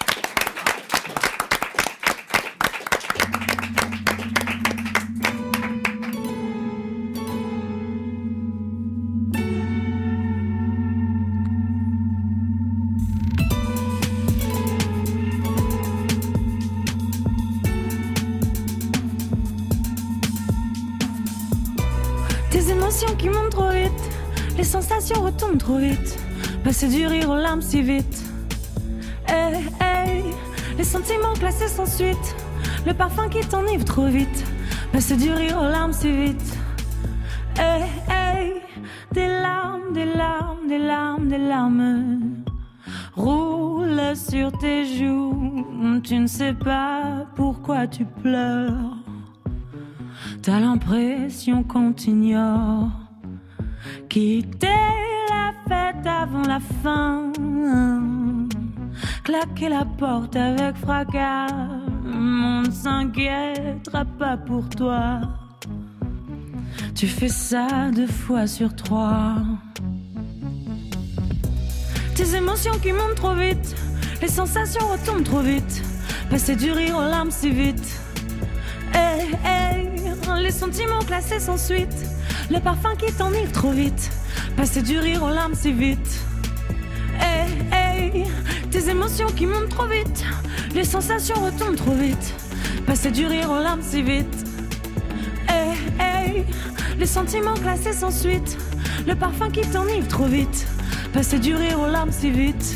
Qui montent trop vite, les sensations retombent trop vite, passer du rire aux larmes si vite. Les sentiments classés sans suite, le parfum qui t'enivre trop vite, passer du rire aux larmes si vite. Des larmes, des larmes, des larmes, des larmes roulent sur tes joues, tu ne sais pas pourquoi tu pleures. T'as l'impression qu'on t'ignore, quitter la fête avant la fin, claquer la porte avec fracas, on ne s'inquiétera pas pour toi. Tu fais ça 2 fois sur 3. Tes émotions qui montent trop vite, les sensations retombent trop vite, passer du rire aux larmes si vite. Les sentiments classés sans suite, le parfum qui t'enivre trop vite, passer du rire aux larmes si vite. Tes émotions qui montent trop vite, les sensations retombent trop vite, passer du rire aux larmes si vite. Les sentiments classés sans suite, le parfum qui t'enivre trop vite, passer du rire aux larmes si vite.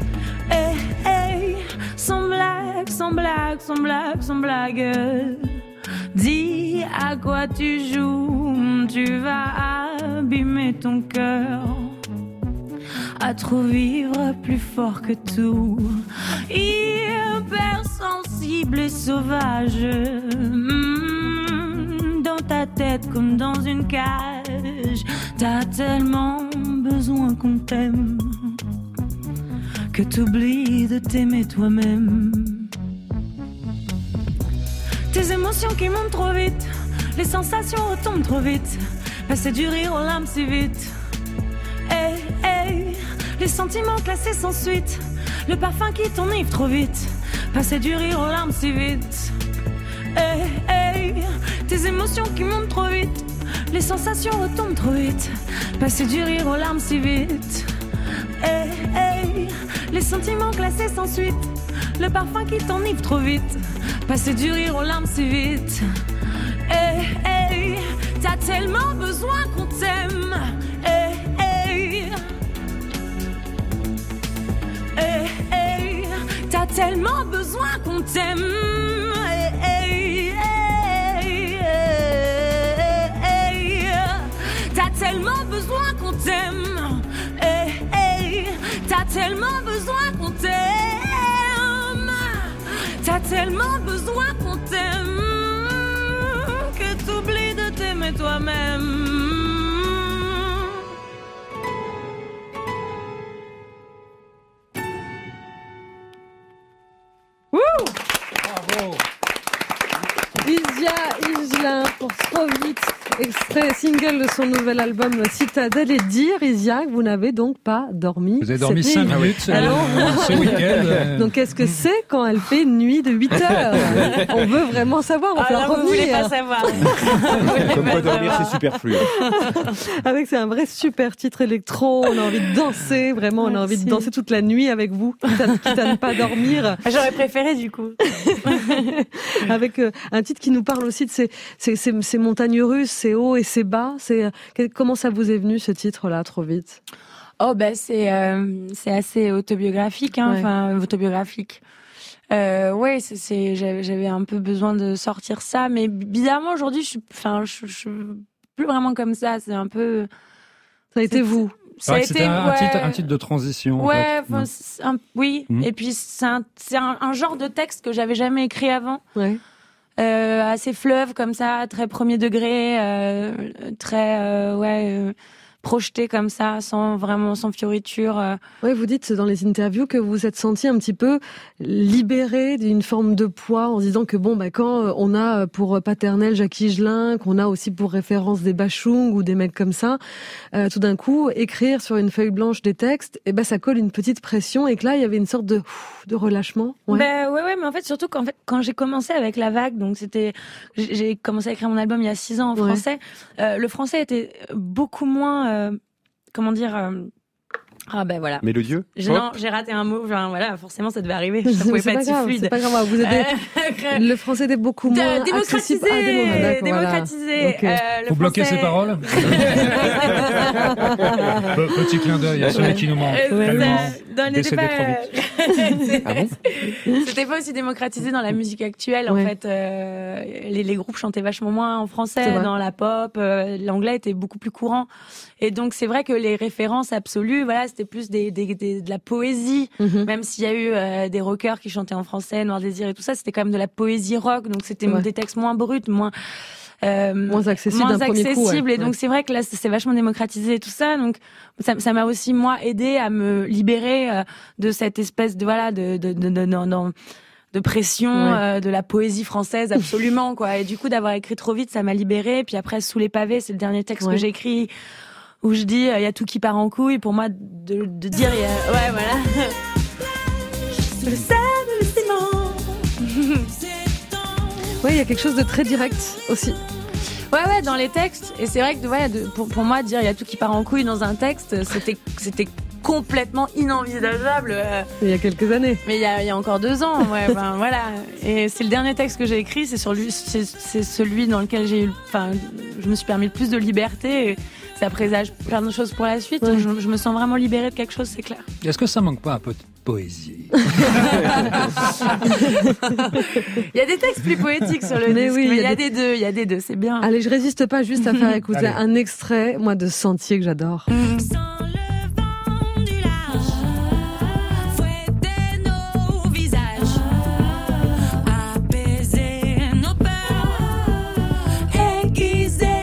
Sans blague, sans blague, sans blague, sans blague. Dis à quoi tu joues, tu vas abîmer ton cœur, à trop vivre plus fort que tout, hypersensible et sauvage. tête comme dans une cage. T'as tellement besoin qu'on t'aime que t'oublies de t'aimer toi-même. Tes émotions qui montent trop vite, les sensations retombent trop vite, passer du rire aux larmes si vite. Hey, hey, les sentiments classés sans suite, le parfum qui t'enivre trop vite, passer du rire aux larmes si vite. Hey, hey, tes émotions qui montent trop vite, les sensations retombent trop vite, passer du rire aux larmes si vite. Hey, hey, les sentiments classés sans suite, le parfum qui t'enivre trop vite, passer du rire aux larmes si vite. Hey, hey, t'as tellement besoin qu'on t'aime. Hey, hey, hey, hey, t'as tellement besoin qu'on t'aime. Hey, hey, hey, hey, t'as tellement besoin qu'on t'aime. Hey, hey, t'as tellement besoin qu'on t'aime. T'as tellement besoin qu'on t'aime que t'oublies de t'aimer toi-même. Isia Higelin pour Trop Vite, extrait single de son nouvel album Citadelle. Et dire, Isia, que vous n'avez donc pas dormi. Vous avez dormi cette 5 nuit. minutes Alors, ce week-end. donc qu'est-ce que c'est quand elle fait une nuit de 8 heures? On veut vraiment savoir, on va faire Alors, vous voulez pas revenir. savoir. Comme quoi dormir, c'est superflu. Avec c'est un vrai super titre électro, on a envie de danser, vraiment on a envie de danser toute la nuit avec vous, quitte à ne pas dormir. J'aurais préféré du coup. Avec un titre qui nous parle aussi de ces montagnes russes, ces hauts et ces bas. Comment ça vous est venu ce titre-là, Trop Vite? Oh c'est assez autobiographique, hein, Ouais. enfin autobiographique. Ouais, j'avais un peu besoin de sortir ça, mais bizarrement aujourd'hui, je suis plus vraiment comme ça. C'est un peu. Ça a été vous. Ça a été C'était un titre de transition. en Ouais, fait. oui. Mhm. Et puis c'est un genre de texte que j'avais jamais écrit avant. Ouais. Assez fleuve comme ça, très premier degré, très projeté comme ça, sans fioriture. Ouais, vous dites dans les interviews que vous vous êtes senti un petit peu libéré d'une forme de poids en se disant que quand on a pour paternel Jacques Higelin, qu'on a aussi pour référence des Bachung ou des mecs comme ça, tout d'un coup écrire sur une feuille blanche des textes, ça colle une petite pression et que là il y avait une sorte de relâchement. Ouais. Ouais, mais en fait surtout quand j'ai commencé avec La Vague, donc j'ai commencé à écrire mon album il y a 6 ans en français. Le français était beaucoup moins voilà. Mélodieux. Non, j'ai raté un mot. Voilà, forcément, ça devait arriver. Ça pouvait pas être si fluide. C'est pas grave. Vous aidez. Le français était beaucoup moins accessible. Démocratisé. Okay. Vous bloquez ces paroles. Petit clin d'œil à celui qui nous manque. Décédé trop vite. Ah bon? C'était pas aussi démocratisé dans la musique actuelle. En fait, les groupes chantaient vachement moins en français. Dans la pop, l'anglais était beaucoup plus courant. Et donc c'est vrai que les références absolues, voilà, c'était plus de la poésie. Même s'il y a eu des rockers qui chantaient en français, Noir Désir et tout ça, c'était quand même de la poésie rock. Donc c'était des textes moins bruts, moins accessible d'un premier coup. Et donc c'est vrai que là c'est vachement démocratisé et tout ça. Donc ça m'a aussi moi aidé à me libérer de cette espèce de pression de la poésie française absolument quoi. Et du coup d'avoir écrit Trop Vite, ça m'a libérée. Puis après Sous les pavés, c'est le dernier texte que j'ai écrit où je dis il y a tout qui part en couille. Pour moi de dire il y a voilà. Le sable, le ciment. Ouais, il y a quelque chose de très direct aussi. Ouais, dans les textes. Et c'est vrai que pour moi, dire il y a tout qui part en couille dans un texte, c'était complètement inenvisageable. Il y a quelques années. Mais il y a encore 2 ans, voilà. Et c'est le dernier texte que j'ai écrit, c'est celui dans lequel je me suis permis le plus de liberté. Et ça présage plein de choses pour la suite. Donc je me sens vraiment libérée de quelque chose, c'est clair. Est-ce que ça manque pas un peu de poésie? Il y a des textes plus poétiques sur le disque, mais il y a des deux, c'est bien. Allez, je résiste pas juste à faire écouter un extrait, moi, de Sentier que j'adore. Apaiser nos peurs, aiguiser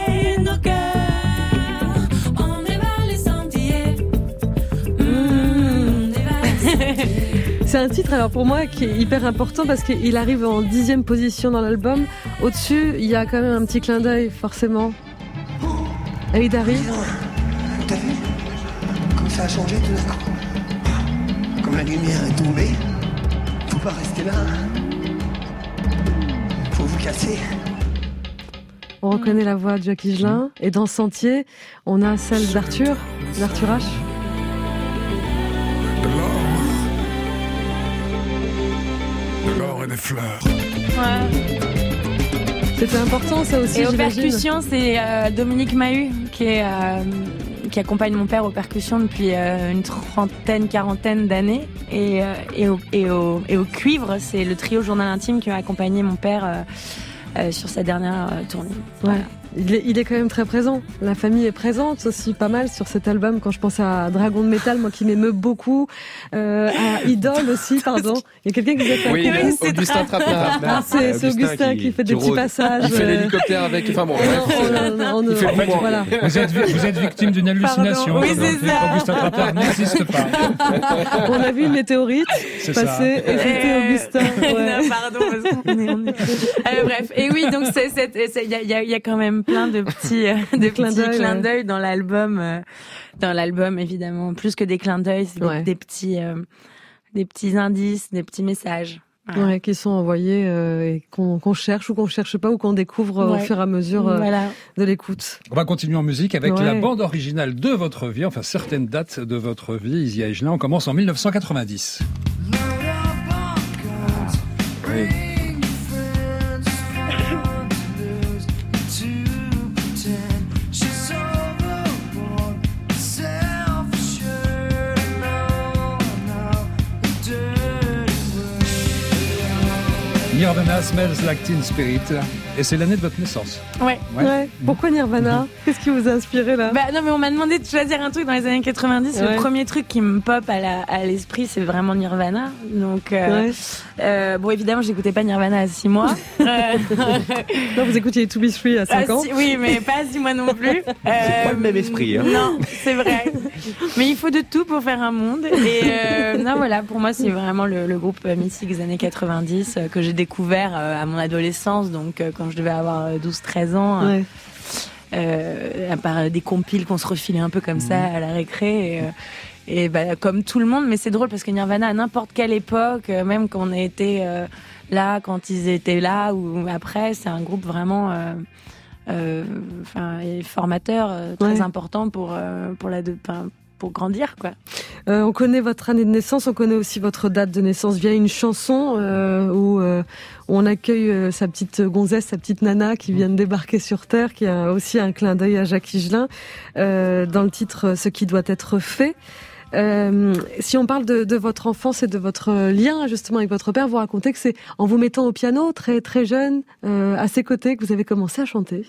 C'est un titre, alors pour moi, qui est hyper important parce qu'il arrive en 10e position dans l'album. Au-dessus, il y a quand même un petit clin d'œil, forcément. Hey, Dari. T'as vu comme ça a changé tout d'un coup? Comme la lumière est tombée, faut pas rester là. Faut vous casser. On reconnaît la voix de Jacques Higelin. Et dans Sentier, on a celle d'Arthur H. De l'or et des fleurs. Ouais. C'était important, ça aussi, Et aux j'imagine. percussions, c'est Dominique Mahut qui accompagne mon père aux percussions depuis une quarantaine d'années. Et au cuivre, c'est le trio Journal Intime qui a accompagné mon père sur sa dernière tournée. Ouais. Il est quand même très présent. La famille est présente aussi pas mal sur cet album. Quand je pense à Dragon de métal, moi qui m'émeut beaucoup, à Idole aussi, pardon. Il y a quelqu'un qui vous a fait Oui, un coup. Augustin Trapenard. C'est Augustin qui fait des petits rôde. passages. Il fait l'hélicoptère avec. Enfin bon, bref. Il fait le mouvement. Voilà. Vous êtes victime d'une hallucination. Pardon. Oui, c'est ça. Augustin Trapenard n'existe pas. On a vu une météorite C'est passer et c'était Augustin. Ouais. Non, pardon. Bref. Et oui, donc il y a quand même plein de petits clins d'œil dans l'album. Dans l'album, évidemment, plus que des clins d'œil, c'est des petits indices, des petits messages. Voilà. Ouais, qui sont envoyés et qu'on cherche ou qu'on cherche pas ou qu'on découvre au fur et à mesure de l'écoute. On va continuer en musique avec la bande originale de votre vie, enfin certaines dates de votre vie. Isia Higelin, on commence en 1990. Oui. Nirvana, Smells Like Teen Spirit. Et c'est l'année de votre naissance. Ouais. Pourquoi Nirvana? Qu'est-ce qui vous a inspiré là? Non, mais on m'a demandé de choisir un truc dans les années 90. Le premier truc qui me pop à l'esprit, c'est vraiment Nirvana. Donc, bon, évidemment, j'écoutais pas Nirvana à 6 mois. Non, vous écoutiez To Be Free à 5 ans. Oui, mais pas à 6 mois non plus. C'est pas le même esprit. Hein. Non, c'est vrai. Mais il faut de tout pour faire un monde. Et non, voilà, pour moi, c'est vraiment le groupe mythique des années 90 que j'ai découvert à mon adolescence, donc quand je devais avoir 12-13 ans. À part des compiles qu'on se refilait un peu comme ça à la récré. Et comme tout le monde, mais c'est drôle parce que Nirvana, à n'importe quelle époque, même quand on a été là, quand ils étaient là ou après, c'est un groupe vraiment formateur, très important pour grandir, quoi. On connaît votre année de naissance, on connaît aussi votre date de naissance via une chanson où on accueille sa petite gonzesse, sa petite nana qui vient de débarquer sur Terre, qui a aussi un clin d'œil à Jacques Higelin dans le titre « Ce qui doit être fait ». Si on parle de votre enfance et de votre lien justement avec votre père, vous racontez que c'est en vous mettant au piano très très jeune à ses côtés que vous avez commencé à chanter.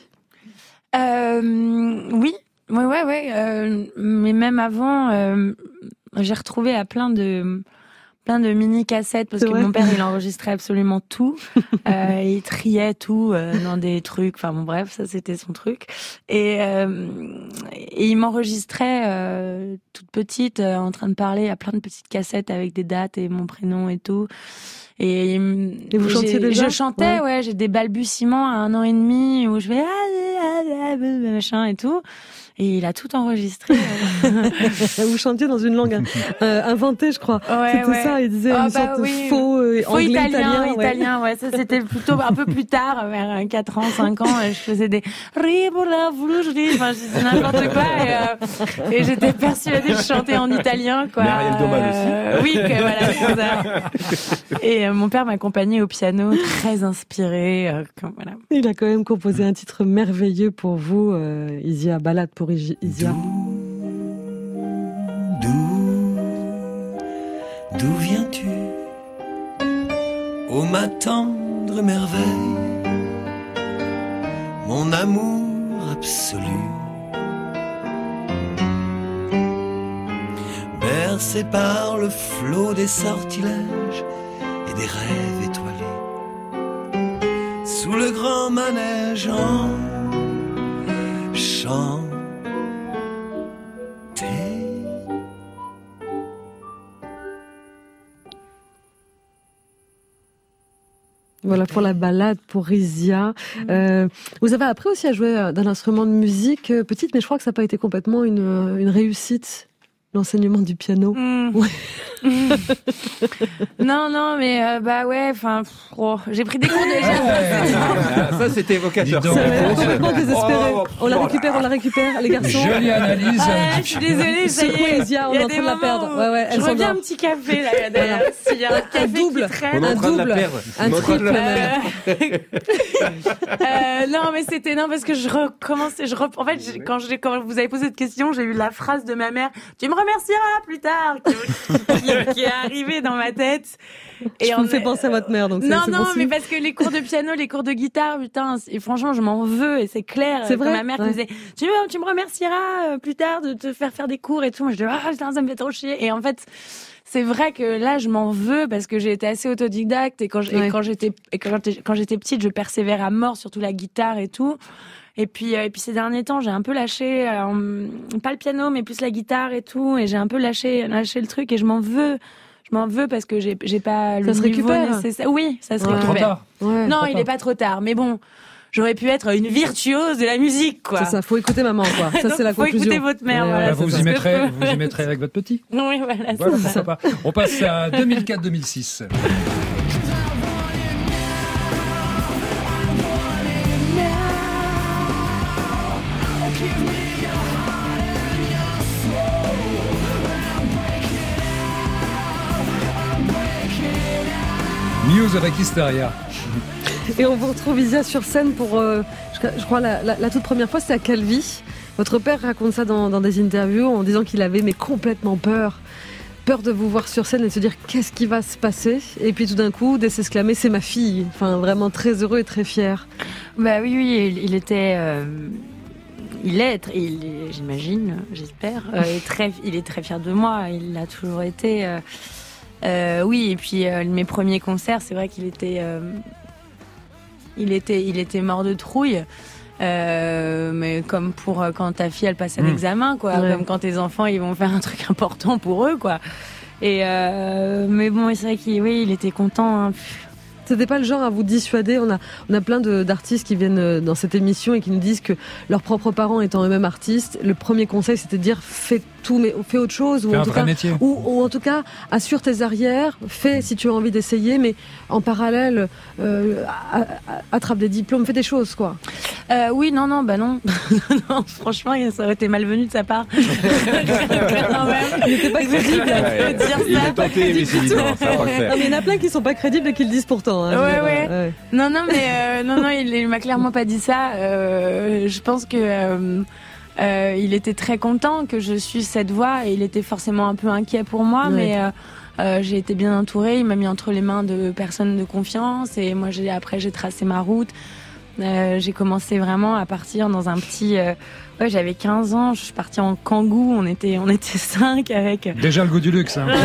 Oui. Ouais. Mais même avant, j'ai retrouvé à plein de mini-cassettes parce que mon père, il enregistrait absolument tout. Il triait tout dans des trucs. Enfin bon, bref, ça c'était son truc. Et il m'enregistrait toute petite en train de parler à plein de petites cassettes avec des dates et mon prénom et tout. Et vous chantiez déjà? Je chantais, ouais. J'ai des balbutiements à 1 an et demi où je vais machin et tout. Et il a tout enregistré. Vous chantiez dans une langue inventée, je crois. C'était ça, il disait une sorte de faux anglais italien. Ouais, ça c'était plutôt un peu plus tard, vers 4 ans, 5 ans, je faisais des enfin, je disais n'importe quoi et j'étais persuadée de chanter en italien, quoi. Mais Ariel Dombal aussi. Oui, voilà, c'est ça. Et mon père m'accompagnait au piano, très inspiré, voilà. Il a quand même composé un titre merveilleux pour vous, Isia, Ballade pour Isia. D'où viens-tu, ô ma tendre merveille, mon amour absolu, bercé par le flot des sortilèges et des rêves étoilés, sous le grand manège en chant. Voilà pour la balade, pour Rizia. Vous avez appris aussi à jouer d'un instrument de musique petite, mais je crois que ça n'a pas été complètement une réussite, l'enseignement du piano. Ouais. Non, mais j'ai pris des cours de... Ça, c'était évocateur. Ça m'a complètement désespéré. On la récupère, les garçons. Jolie analyse. Je suis désolée, ça y est. Rizia, on est en train de la perdre. Ouais, je reviens un petit café, là, d'ailleurs. S'il y a un café double. qui traîne. On est en train de la perdre. Un triple même. Non, mais c'était... Non, parce que je recommençais... En fait, quand vous avez posé cette question, j'ai eu la phrase de ma mère. Tu me remercieras plus tard. Qui est arrivé dans ma tête. Et on me fait penser à votre mère, donc non, c'est bon mais parce que les cours de piano, les cours de guitare, putain, et franchement, je m'en veux, et c'est clair. C'est vrai. Ma mère me disait, tu me remercieras plus tard de te faire des cours et tout. Moi, je dis, putain, ça me fait trop chier. Et en fait, c'est vrai que là, je m'en veux parce que j'ai été assez autodidacte et quand j'étais petite, je persévérais à mort, surtout la guitare et tout. Et puis ces derniers temps, j'ai un peu lâché, pas le piano, mais plus la guitare et tout, et j'ai un peu lâché le truc et je m'en veux parce que j'ai pas le niveau nécessaire. Oui, ça se récupère. Trop tard. Ouais, non, il est pas trop tard, mais bon, j'aurais pu être une virtuose de la musique, quoi. C'est ça, faut écouter maman, quoi. Ça, c'est la conclusion. Faut écouter votre mère, voilà. Vous y mettrez avec votre petit. Oui, voilà. C'est sympa. On passe à 2004-2006. Muse avec Hysteria. Et on vous retrouve Isia sur scène pour, je crois, la toute première fois, c'était à Calvi. Votre père raconte ça dans des interviews en disant qu'il avait complètement peur de vous voir sur scène et de se dire qu'est-ce qui va se passer. Et puis tout d'un coup, de s'exclamer, c'est ma fille. Enfin, vraiment très heureux et très fier. Bah oui, il était... j'imagine, j'espère, il est très fier de moi. Il l'a toujours été. Oui, et puis mes premiers concerts, c'est vrai qu'il était, il était mort de trouille. Mais comme pour quand ta fille elle passe un examen, quoi. Ouais. Comme quand tes enfants ils vont faire un truc important pour eux, quoi. Et mais bon, c'est vrai qu'il était content. Hein. C'était pas le genre à vous dissuader. On a plein d'artistes qui viennent dans cette émission et qui nous disent que leurs propres parents étant eux-mêmes artistes, le premier conseil c'était de dire fais tout, mais fais autre chose, ou en tout cas assure tes arrières, fais si tu as envie d'essayer, mais en parallèle attrape des diplômes, fais des choses, quoi. Oui, non, non, franchement, ça aurait été malvenu de sa part. Il n'était pas crédible. Il a tenté, mais c'est dit non, ça va pas le faire. Non, mais il y en a plein qui sont pas crédibles et qui le disent pourtant. Hein, ouais. Non, mais non, il m'a clairement pas dit ça. Je pense que il était très content que je suive cette voie et il était forcément un peu inquiet pour moi, mais j'ai été bien entourée. Il m'a mis entre les mains de personnes de confiance et moi j'ai tracé ma route. J'ai commencé vraiment à partir dans un petit... j'avais 15 ans, je suis partie en Kangoo, on était 5 avec... Déjà le goût du luxe, hein.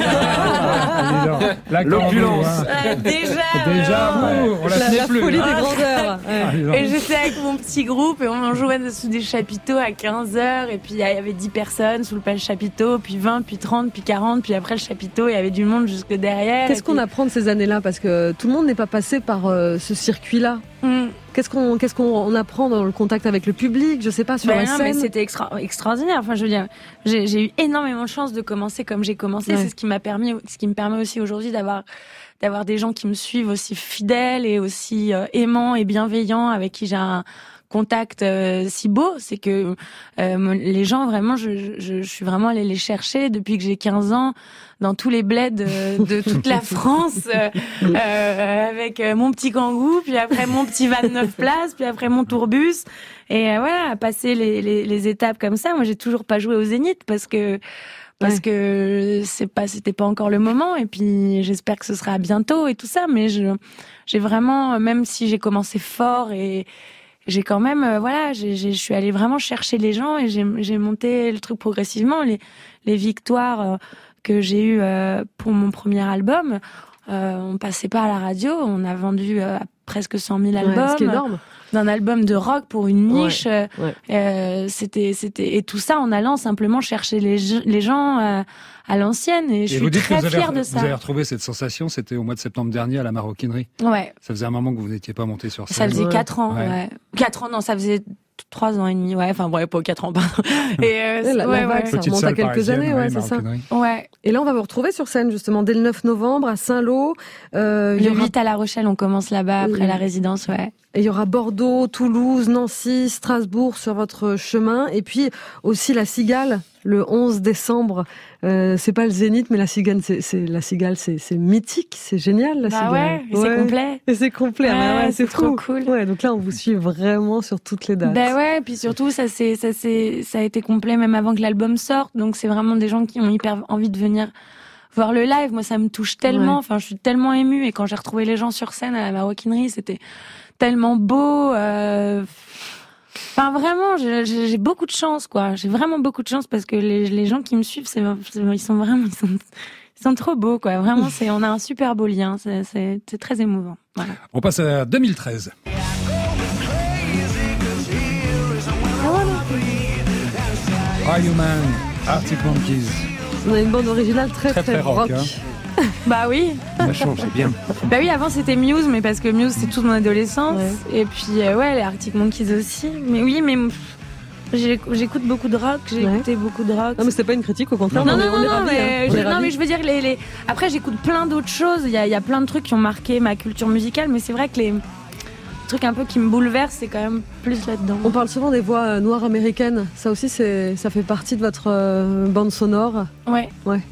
L'opulence. Déjà, on la tenait plus. La folie des grandeurs. Et j'étais avec mon petit groupe et on jouait sous des chapiteaux à 15h et puis il y avait 10 personnes sous le chapiteau, puis 20, puis 30, puis 40, puis après le chapiteau, il y avait du monde jusque derrière. Qu'est-ce qu'on apprend de ces années-là? Parce que tout le monde n'est pas passé par ce circuit-là. Qu'est-ce qu'on apprend dans le contact avec le public, je sais pas, sur la scène? Mais c'était extraordinaire. Enfin, je veux dire, j'ai eu énormément de chance de commencer comme j'ai commencé. Ouais. C'est ce qui me permet aussi aujourd'hui d'avoir des gens qui me suivent aussi fidèles et aussi aimants et bienveillants, avec qui j'ai un contact si beau. C'est que les gens, vraiment, je suis vraiment allée les chercher depuis que j'ai 15 ans dans tous les bleds de toute la France, avec mon petit Kangoo, puis après mon petit van 9 places, puis après mon tourbus, et voilà, passer les étapes comme ça. Moi, j'ai toujours pas joué au Zénith parce que c'était pas encore le moment, et puis j'espère que ce sera bientôt et tout ça, mais j'ai vraiment, même si j'ai commencé fort et j'ai quand même, je suis allée vraiment chercher les gens et j'ai monté le truc progressivement. Les victoires que j'ai eues pour mon premier album, on passait pas à la radio, on a vendu presque 100 000 albums. Ce qui est énorme. d'un album de rock pour une niche. Ouais. C'était et tout ça en allant simplement chercher les gens à l'ancienne. Et je suis très fière de ça. Vous avez retrouvé cette sensation, c'était au mois de septembre dernier à la Maroquinerie. Ouais. Ça faisait un moment que vous n'étiez pas monté sur scène. Ça faisait 4 ans. Ouais. 4 ans, non, ça faisait 3 ans et demi. Ouais, enfin, pas 4 ans, pardon. Et la vague, ça remonte à quelques années, c'est ça. Ouais. Et là, on va vous retrouver sur scène, justement, dès le 9 novembre, à Saint-Lô. Le 8 à La Rochelle, on commence là-bas, après la résidence, ouais. Et il y aura Bordeaux, Toulouse, Nancy, Strasbourg sur votre chemin. Et puis aussi la Cigale, le 11 décembre. C'est pas le Zénith, mais la Cigale, c'est mythique, c'est génial, la Cigale. Ouais, et c'est complet. Et c'est complet, ouais, c'est trop fou. cool. Ouais, donc là, on vous suit vraiment sur toutes les dates. Ben ouais, puis surtout, ça a été complet même avant que l'album sorte. Donc c'est vraiment des gens qui ont hyper envie de venir voir le live. Moi, ça me touche tellement. Ouais. Enfin, je suis tellement émue. Et quand j'ai retrouvé les gens sur scène à la Maroquinerie, c'était tellement beau. Enfin, vraiment, j'ai beaucoup de chance, quoi. J'ai vraiment beaucoup de chance parce que les gens qui me suivent, ils sont trop beaux, quoi. Vraiment, on a un super beau lien. C'est très émouvant. Voilà. On passe à 2013. Are You Man, Arctic Monkeys. On a une bande originale très rock. Hein. Bah oui. Ça change, c'est bien. Bah oui, avant c'était Muse, mais parce que Muse c'est toute mon adolescence. Ouais. Et puis les Arctic Monkeys aussi. Mais oui, mais j'écoute beaucoup de rock. J'ai écouté beaucoup de rock. Non, mais c'était pas une critique, au contraire. Non, mais je veux dire après j'écoute plein d'autres choses. Il y a plein de trucs qui ont marqué ma culture musicale, mais c'est vrai que les trucs un peu qui me bouleversent, c'est quand même plus là-dedans. On parle souvent des voix noires américaines. Ça aussi, ça fait partie de votre bande sonore. Ouais.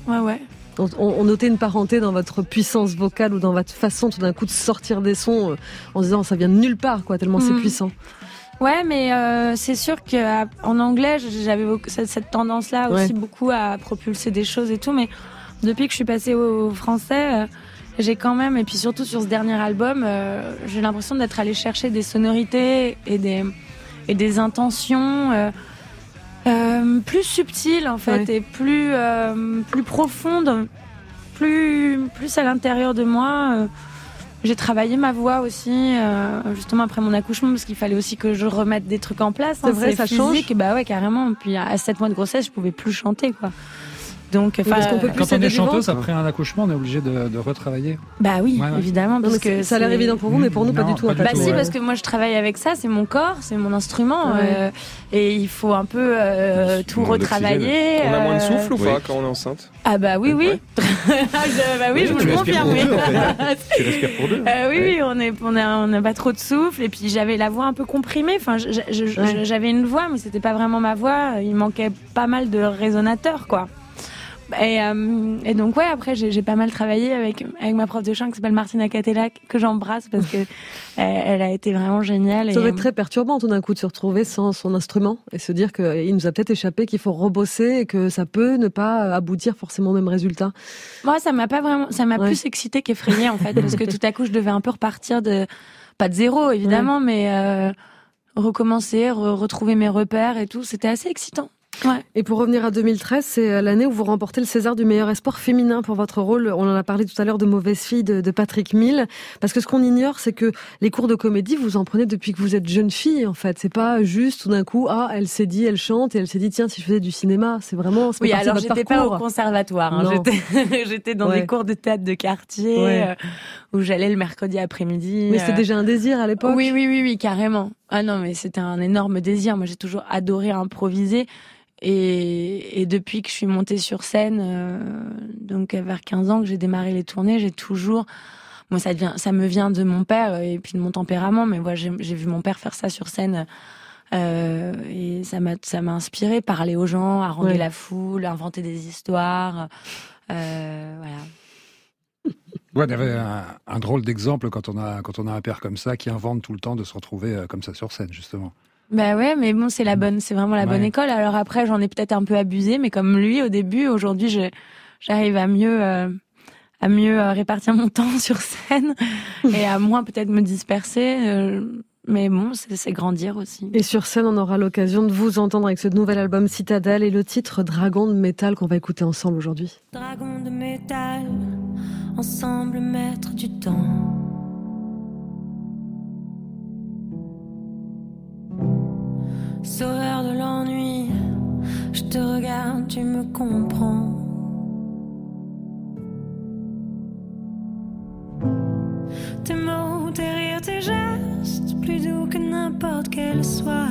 On notait une parenté dans votre puissance vocale ou dans votre façon tout d'un coup de sortir des sons en se disant ça vient de nulle part, quoi, tellement c'est puissant. Ouais, mais c'est sûr qu'en anglais, j'avais cette tendance-là aussi beaucoup à propulser des choses et tout. Mais depuis que je suis passée au français, j'ai quand même, et puis surtout sur ce dernier album, j'ai l'impression d'être allée chercher des sonorités et des intentions plus subtiles en fait, et plus profondes, plus à l'intérieur de moi. J'ai travaillé ma voix aussi, justement après mon accouchement, parce qu'il fallait aussi que je remette des trucs en place. C'est vrai, ça physique, change. Bah ouais, carrément. Puis à 7 mois de grossesse, je pouvais plus chanter, quoi. Donc, parce qu'on peut plus quand on est vivante, chanteuse après un accouchement, on est obligé de retravailler. Bah oui, Ouais. évidemment. Parce que ça a l'air évident pour vous, mais pour nous, pas Non, du tout. pas du Bah tout, si, ouais. parce que moi je travaille avec ça, c'est mon corps, c'est mon instrument, et il faut un peu tout Moins retravailler. On a moins de souffle ou pas Oui. quand on est enceinte? Ah bah oui. Ouais. Bah oui, je vous tu le respires confirme. pour Oui. deux, en fait. Tu respires pour deux. Oui, on n'a pas trop de souffle, et puis j'avais la voix un peu comprimée. Enfin, j'avais une voix, mais c'était pas vraiment ma voix. Il manquait pas mal de résonateurs, quoi. Et donc après j'ai pas mal travaillé avec ma prof de chant qui s'appelle Martina Catella, que j'embrasse parce que elle a été vraiment géniale. Ça doit être très perturbant tout d'un coup de se retrouver sans son instrument et se dire qu'il nous a peut-être échappé, qu'il faut rebosser et que ça peut ne pas aboutir forcément au même résultat. Moi, ça m'a plus excitée qu'effrayée en fait, parce que tout à coup je devais un peu repartir pas de zéro évidemment, mais recommencer, retrouver mes repères et tout. C'était assez excitant. Ouais. Et pour revenir à 2013, c'est l'année où vous remportez le César du meilleur espoir féminin pour votre rôle. On en a parlé tout à l'heure de Mauvaise fille de Patrick Mille. Parce que ce qu'on ignore, c'est que les cours de comédie, vous en prenez depuis que vous êtes jeune fille, en fait. C'est pas juste tout d'un coup, elle s'est dit, elle chante et elle s'est dit, tiens, si je faisais du cinéma, c'est vraiment, Oui, partie alors de votre j'étais parcours. pas au conservatoire, hein. J'étais dans des cours de théâtre de quartier, où j'allais le mercredi après-midi. Mais c'était déjà un désir à l'époque? Oui, carrément. Ah non, mais c'était un énorme désir. Moi, j'ai toujours adoré improviser. Et depuis que je suis montée sur scène, donc vers 15 ans que j'ai démarré les tournées, j'ai toujours... Moi, ça me vient de mon père et puis de mon tempérament, mais moi, j'ai vu mon père faire ça sur scène. Et ça m'a inspiré, parler aux gens, haranguer la foule, inventer des histoires. Voilà. Ouais, il y avait un drôle d'exemple quand on a un père comme ça qui invente tout le temps de se retrouver comme ça sur scène, justement. Bah ouais, mais bon, c'est vraiment la bonne école. Alors après, j'en ai peut-être un peu abusé, mais comme lui au début, aujourd'hui, j'arrive à mieux répartir mon temps sur scène et à moins peut-être me disperser. Mais bon, c'est grandir aussi. Et sur scène, on aura l'occasion de vous entendre avec ce nouvel album Citadelle et le titre Dragon de métal qu'on va écouter ensemble aujourd'hui. Dragon de métal, ensemble maître du temps. sauveur de l'ennui. Je te regarde, tu me comprends. Tes mots, tes rires, tes gestes, plus doux que n'importe quel soir.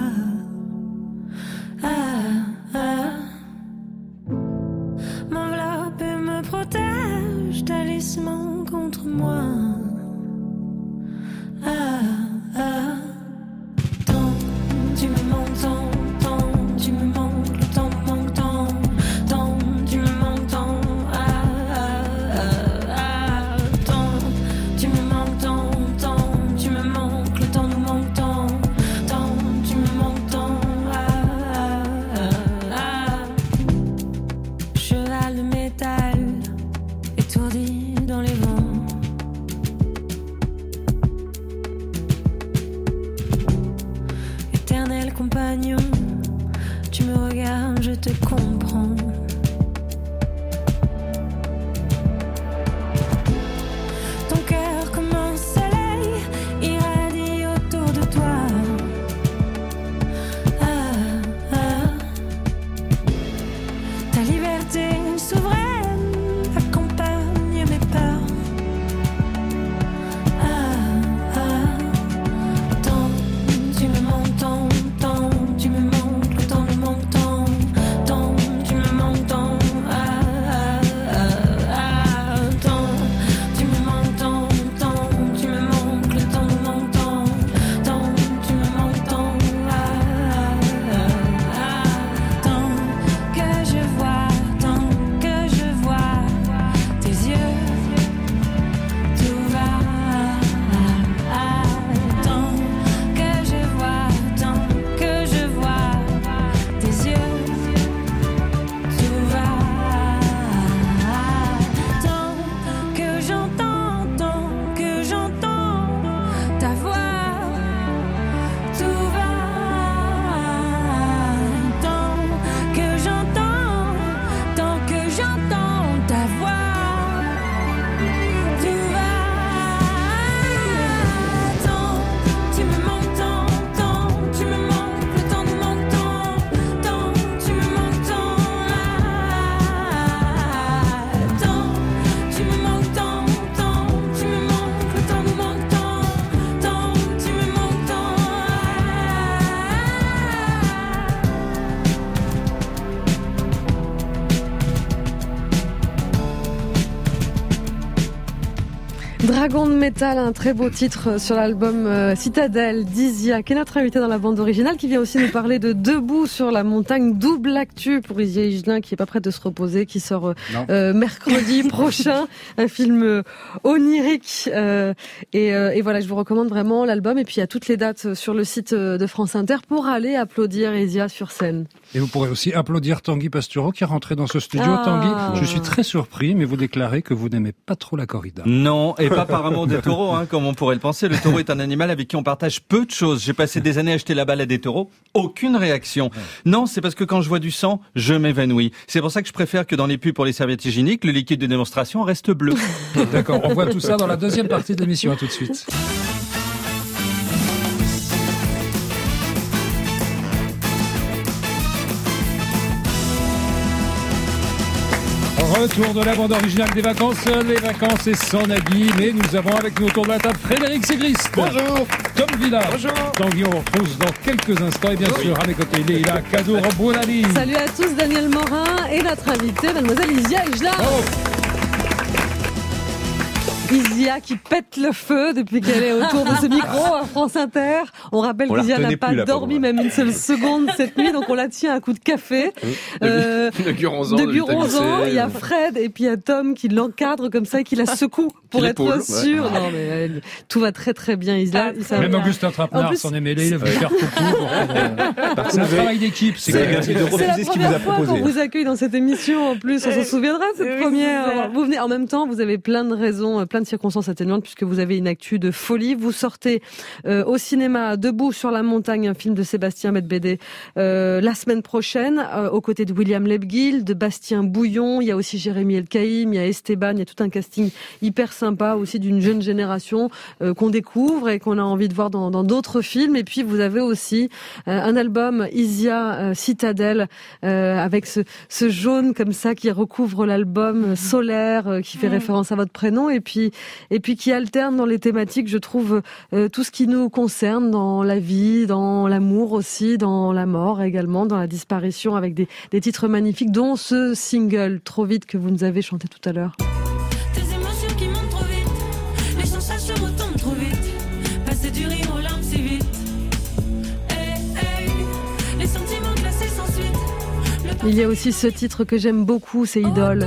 M'enveloppe et me protège, talisman contre moi. Tant, tu me manques tant, tu me manques, le temps me manque tant, tu me manques tant. Tant, tu me manques tant, tu me manques, le temps nous manque tant, tu me manques tant. Cheval de métal, étourdi dans les vents. Éternel compagnon, tu me regardes, je te comprends. Ton cœur comme un soleil irradie autour de toi. Ta liberté souveraine accompagne mes peurs. Tant, tu me manques tant, tu me manques, le temps me manque tant, tu me manques tant. Tant, tu me manques tant, tu me manques, le temps me manque tant, tu me manques tant. Tant que je vois tes yeux, tout va. Tant que je vois tes yeux, tout va. Tant que j'entends ta voix, tout va. Tant que j'entends ta voix, tout va. Tant, tu me manques tant, tu me manques, le temps nous manque tant, tu me manques tant. Tant, tu me manques tant, tu me manques, le temps nous manque tant, tu me manques tant. Dragon de métal, un très beau titre sur l'album Citadelle d'Isia, qui est notre invité dans la bande originale, qui vient aussi nous parler de Debout sur la montagne, double actu pour Isia Higelin, qui est pas prête de se reposer, qui sort mercredi prochain, un film onirique. Et voilà, je vous recommande vraiment l'album, et puis il y a toutes les dates sur le site de France Inter pour aller applaudir Isia sur scène. Et vous pourrez aussi applaudir Tanguy Pastureau qui est rentré dans ce studio. Tanguy, je suis très surpris, mais vous déclarez que vous n'aimez pas trop la corrida. Non, et pas par amour des taureaux, comme on pourrait le penser. Le taureau est un animal avec qui on partage peu de choses. J'ai passé des années à acheter la balle à des taureaux. Aucune réaction. Non, c'est parce que quand je vois du sang, je m'évanouis. C'est pour ça que je préfère que dans les pubs pour les serviettes hygiéniques, le liquide de démonstration reste bleu. D'accord, on voit tout ça dans la deuxième partie de l'émission. À tout de suite. Retour de la bande originale des vacances, les vacances et sans Nagui, mais nous avons avec nous autour de la table Frédéric Sigrist. Bonjour. Tom Villa. Bonjour. Tanguy, on retrouve dans quelques instants et bien sûr à mes côtés Leïla Kaddour-Boulali. Salut à tous, Daniel Morin et notre invitée, mademoiselle Isia Higelin. Isia qui pète le feu depuis qu'elle est autour de ce micro à France Inter. On rappelle qu'Isia n'a pas dormi même une seule seconde cette nuit, donc on la tient à un coup de café. De Guronzan. Il y a Fred et puis il y a Tom qui l'encadre comme ça et qui la secoue pour être sûr. Non mais tout va très très bien, Isia. Même Augustin Trapenard s'en est mêlé, il a voulu faire coucou. C'est un travail d'équipe. C'est la première fois qu'on vous accueille dans cette émission en plus. On s'en souviendra de cette première. Vous venez en même temps, vous avez plein de raisons, plein de circonstances atténuantes puisque vous avez une actu de folie. Vous sortez au cinéma Debout sur la montagne, un film de Sébastien Medbédé la semaine prochaine, aux côtés de William Lebguil, de Bastien Bouillon. Il y a aussi Jérémy Elkaïm, il y a Esteban, il y a tout un casting hyper sympa aussi d'une jeune génération qu'on découvre et qu'on a envie de voir dans d'autres films. Et puis vous avez aussi un album Isia Citadelle avec ce jaune comme ça qui recouvre l'album, solaire, qui fait référence à votre prénom et puis qui alterne dans les thématiques, je trouve, tout ce qui nous concerne dans la vie, dans l'amour aussi, dans la mort également, dans la disparition, avec des titres magnifiques, dont ce single Trop vite que vous nous avez chanté tout à l'heure. Tes émotions qui montent trop vite, les sensations retombent trop vite, passer du rire aux larmes si vite. Les sentiments classés sans suite. Il y a aussi ce titre que j'aime beaucoup, c'est Idole.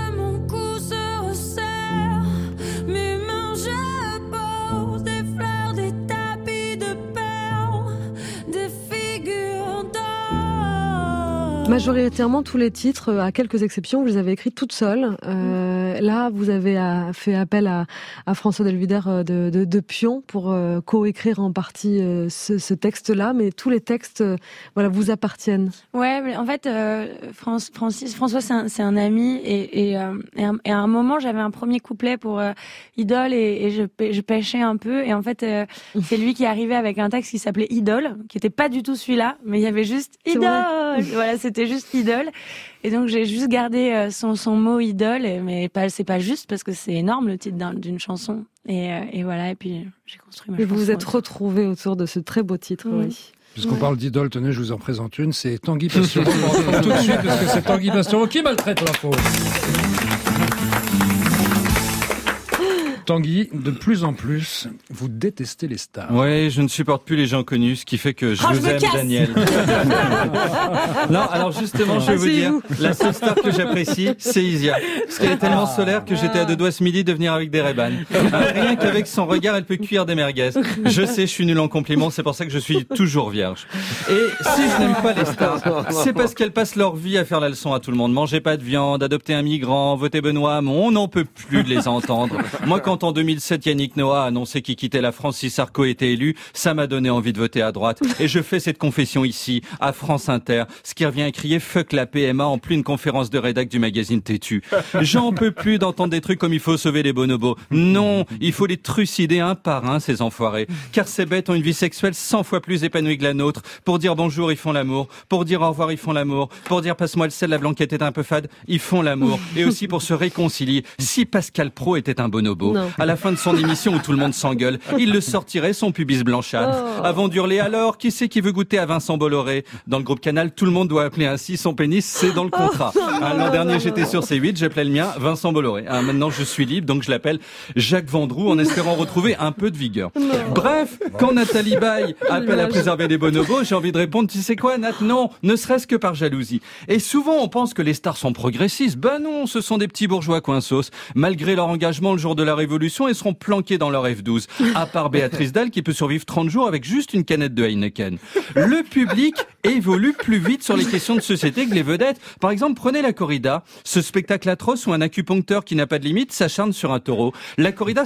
Majoritairement, tous les titres, à quelques exceptions, vous les avez écrits toutes seules. Là, vous avez fait appel à François Delviller de Pion pour coécrire en partie ce texte-là, mais tous les textes, vous appartiennent. Ouais, mais en fait, François, c'est un ami, et à un moment, j'avais un premier couplet pour Idole, et je pêchais un peu, et en fait, c'est lui qui est arrivé avec un texte qui s'appelait Idole, qui était pas du tout celui-là, mais il y avait juste Idole. Voilà, c'était juste Idole. Et donc j'ai juste gardé son mot idole, mais c'est pas juste parce que c'est énorme le titre d'une chanson. Et voilà, et puis j'ai construit ma chanson. Et vous vous êtes retrouvés autour de ce très beau titre, oui. Puisqu'on parle d'idole, tenez, je vous en présente une, c'est Tanguy Pastureau. Tout de suite, parce que c'est Tanguy Pastureau qui maltraite l'info. Tanguy, de plus en plus, vous détestez les stars. Oui, je ne supporte plus les gens connus, ce qui fait que je vous aime, Daniel. Non, alors justement, je vais vous dire, la seule star que j'apprécie, c'est Isia. Parce qu'elle est tellement solaire que j'étais à 2 doigts ce midi de venir avec des Ray-Ban. Rien qu'avec son regard, elle peut cuire des merguez. Je sais, je suis nul en compliments, c'est pour ça que je suis toujours vierge. Et si je n'aime pas les stars, c'est parce qu'elles passent leur vie à faire la leçon à tout le monde. Mangez pas de viande, adoptez un migrant, votez Benoît Hamon, on n'en peut plus de les entendre. Moi, quand en 2007, Yannick Noah a annoncé qu'il quittait la France si Sarko était élu, ça m'a donné envie de voter à droite. Et je fais cette confession ici, à France Inter, ce qui revient à crier fuck la PMA en pleine conférence de rédac du magazine Têtu. J'en peux plus d'entendre des trucs comme il faut sauver les bonobos. Non, il faut les trucider un par un, ces enfoirés. Car ces bêtes ont une vie sexuelle 100 fois plus épanouie que la nôtre. Pour dire bonjour, ils font l'amour. Pour dire au revoir, ils font l'amour. Pour dire passe-moi le sel, la blanquette est un peu fade, ils font l'amour. Et aussi pour se réconcilier. Si Pascal Praud était un bonobo, à la fin de son émission où tout le monde s'engueule, il le sortirait son pubis blanchâtre. Avant d'hurler alors, qui c'est qui veut goûter à Vincent Bolloré? Dans le groupe Canal, tout le monde doit appeler ainsi son pénis, c'est dans le contrat. L'an dernier, j'étais sur C8, j'appelais le mien Vincent Bolloré. Maintenant, je suis libre, donc je l'appelle Jacques Vendroux en espérant retrouver un peu de vigueur. Bref, quand Nathalie Baye appelle à préserver les bonobos, j'ai envie de répondre, tu sais quoi, Nat? Non, ne serait-ce que par jalousie. Et souvent, on pense que les stars sont progressistes. Ben non, ce sont des petits bourgeois coinsos. Malgré leur engagement le jour de la Révolution, ils seront planqués dans leur F12. À part Béatrice Dalle qui peut survivre 30 jours avec juste une canette de Heineken. Le public évolue plus vite sur les questions de société que les vedettes. Par exemple, prenez la corrida, ce spectacle atroce où un acupuncteur qui n'a pas de limite s'acharne sur un taureau. La corrida,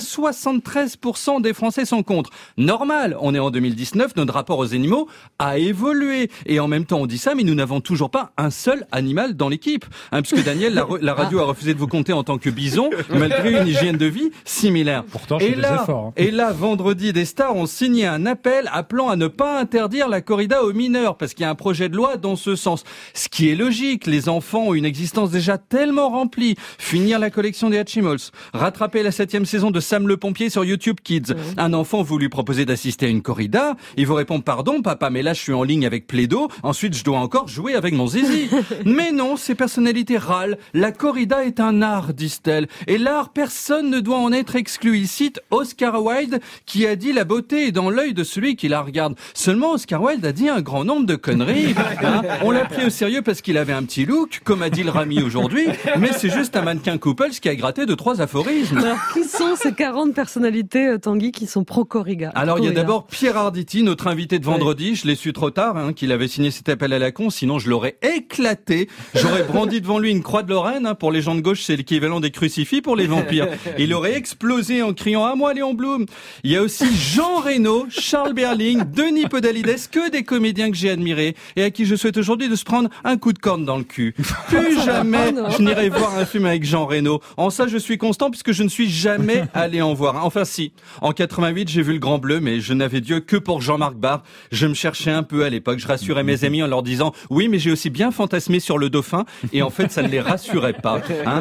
73% des Français sont contre. Normal, on est en 2019, notre rapport aux animaux a évolué. Et en même temps, on dit ça, mais nous n'avons toujours pas un seul animal dans l'équipe. Puisque Daniel, la radio a refusé de vous compter en tant que bison, malgré une hygiène de vie similaire. Pourtant, je fais des efforts. Et là, vendredi, des stars ont signé un appel appelant à ne pas interdire la corrida aux mineurs, parce qu'il y a un projet de loi dans ce sens. Ce qui est logique, les enfants ont une existence déjà tellement remplie. Finir la collection des Hatchimals, rattraper la 7e saison de Sam le Pompier sur YouTube Kids. Un enfant, vous lui proposez d'assister à une corrida, il vous répond pardon papa, mais là je suis en ligne avec Plaido, ensuite je dois encore jouer avec mon zizi. Mais non, ces personnalités râlent. La corrida est un art, disent-elles. Et l'art, personne ne doit en être exclu. Il cite Oscar Wilde qui a dit la beauté est dans l'œil de celui qui la regarde. Seulement Oscar Wilde a dit un grand nombre de conneries. conneries. Hein. On l'a pris au sérieux parce qu'il avait un petit look, comme a dit le Rami aujourd'hui, mais c'est juste un mannequin Couples qui a gratté 2-3 aphorismes. Alors, qui sont ces 40 personnalités, Tanguy, qui sont pro-corrida? Alors, il y a d'abord Pierre Arditi, notre invité de vendredi. Je l'ai su trop tard, qu'il avait signé cet appel à la con, sinon je l'aurais éclaté. J'aurais brandi devant lui une croix de Lorraine. Pour les gens de gauche, c'est l'équivalent des crucifix pour les vampires. Il aurait explosé en criant « À moi, Léon Blum !» Il y a aussi Jean Reno, Charles Berling, Denis Podalides, que des comédiens que j'ai admirés et à qui je souhaite aujourd'hui de se prendre un coup de corne dans le cul. Plus jamais je n'irai voir un film avec Jean Reno. En ça, je suis constant puisque je ne suis jamais allé en voir. Enfin si, en 88, j'ai vu Le Grand Bleu, mais je n'avais Dieu que pour Jean-Marc Barr. Je me cherchais un peu à l'époque. Je rassurais mes amis en leur disant « Oui, mais j'ai aussi bien fantasmé sur le dauphin. » Et en fait, ça ne les rassurait pas.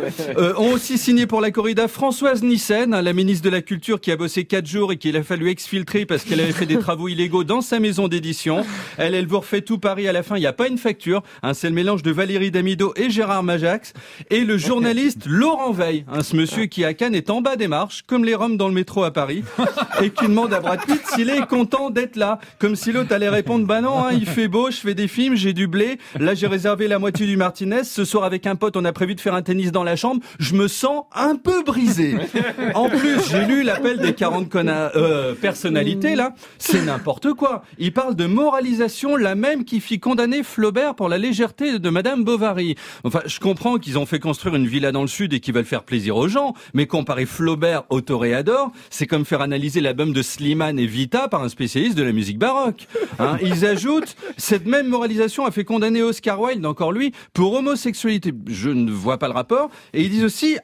Ont aussi signé pour la corrida Françoise Nyssen, la ministre de la Culture qui a bossé 4 jours et qu'il a fallu exfiltrer parce qu'elle avait fait des travaux illégaux dans sa maison d'édition. Elle vous refait tout Paris à la fin. Il n'y a pas une facture. C'est le mélange de Valérie Damido et Gérard Majax. Et le journaliste Laurent Veil, ce monsieur qui à Cannes est en bas des marches, comme les Roms dans le métro à Paris, et qui demande à Brad Pitt s'il est content d'être là. Comme si l'autre allait répondre, bah non, il fait beau, je fais des films, j'ai du blé. Là, j'ai réservé la moitié du Martinez. Ce soir, avec un pote, on a prévu de faire un tennis dans la chambre. Je me sens un peu brisé. En plus, j'ai lu l'appel des 40 personnalités, là. C'est n'importe quoi. Il parle de moralisation, la même qui fit condamner Flaubert pour la légèreté de Madame Bovary. Enfin, je comprends qu'ils ont fait construire une villa dans le sud et qu'ils veulent faire plaisir aux gens, mais comparer Flaubert au toréador, c'est comme faire analyser l'album de Slimane et Vita par un spécialiste de la musique baroque. Ils ajoutent, cette même moralisation a fait condamner Oscar Wilde, encore lui, pour homosexualité. Je ne vois pas le rapport. Et ils disent aussi,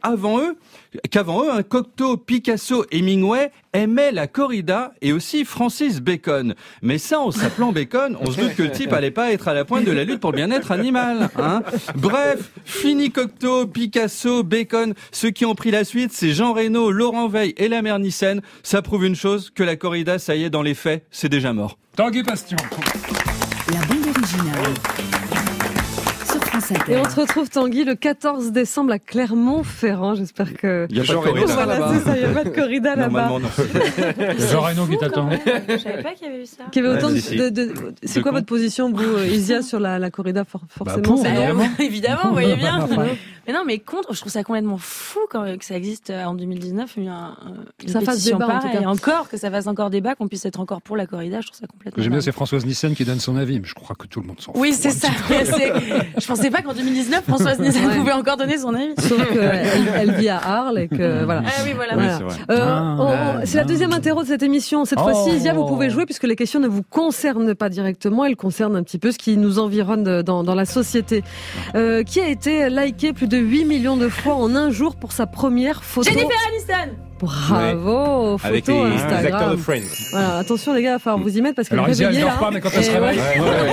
qu'avant eux, Cocteau, Picasso, Hemingway aimaient la corrida et aussi Francis Bacon. Mais ça, en s'appelant Bacon, on se doute que le type allait pas être à la pointe de la lutte pour le bien-être animal. Bref, fini Cocteau, Picasso, Bacon. Ceux qui ont pris la suite, c'est Jean Reno, Laurent Veil et la mère Nyssen. Ça prouve une chose, que la corrida, ça y est, dans les faits, c'est déjà mort. Tanguy Pastion. La bande originale. Et on se retrouve, Tanguy, le 14 décembre à Clermont-Ferrand. J'espère que... Il y a pas de corrida là-bas. C'est ça, il n'y a pas de corrida là-bas. Normalement, non. Jean Reno qui t'attend. Je savais pas qu'il y avait eu ça. Qu'il y avait autant C'est quoi votre position, vous, Isia, sur la corrida, forcément? Évidemment, vous voyez bien. Mais non, mais contre, je trouve ça complètement fou que ça existe en 2019. Une ça fasse débat, pareille, en tout cas. Et encore, que ça fasse encore débat, qu'on puisse être encore pour la corrida, je trouve ça complètement... J'aime bien, c'est Françoise Nyssen qui donne son avis, mais je crois que tout le monde s'en fout. Oui, c'est ça. Je pensais pas qu'en 2019, Françoise Nyssen pouvait encore donner son avis. Sauf qu'elle vit à Arles et que, voilà. Ah oui, voilà. Oui, c'est vrai. C'est la deuxième interro de cette émission. Cette fois-ci, Isia, vous pouvez jouer puisque les questions ne vous concernent pas directement. Elles concernent un petit peu ce qui nous environne dans la société. Qui a été liké plus de 8 millions de fois en un jour pour sa première photo? Jennifer Aniston! Bravo, photo avec les Instagram. acteurs de Friends. Voilà, attention les gars, il va falloir vous y mettre parce qu'elle est Alors, Isia, réveillée elle là. dort pas, mais quand elle se réveille.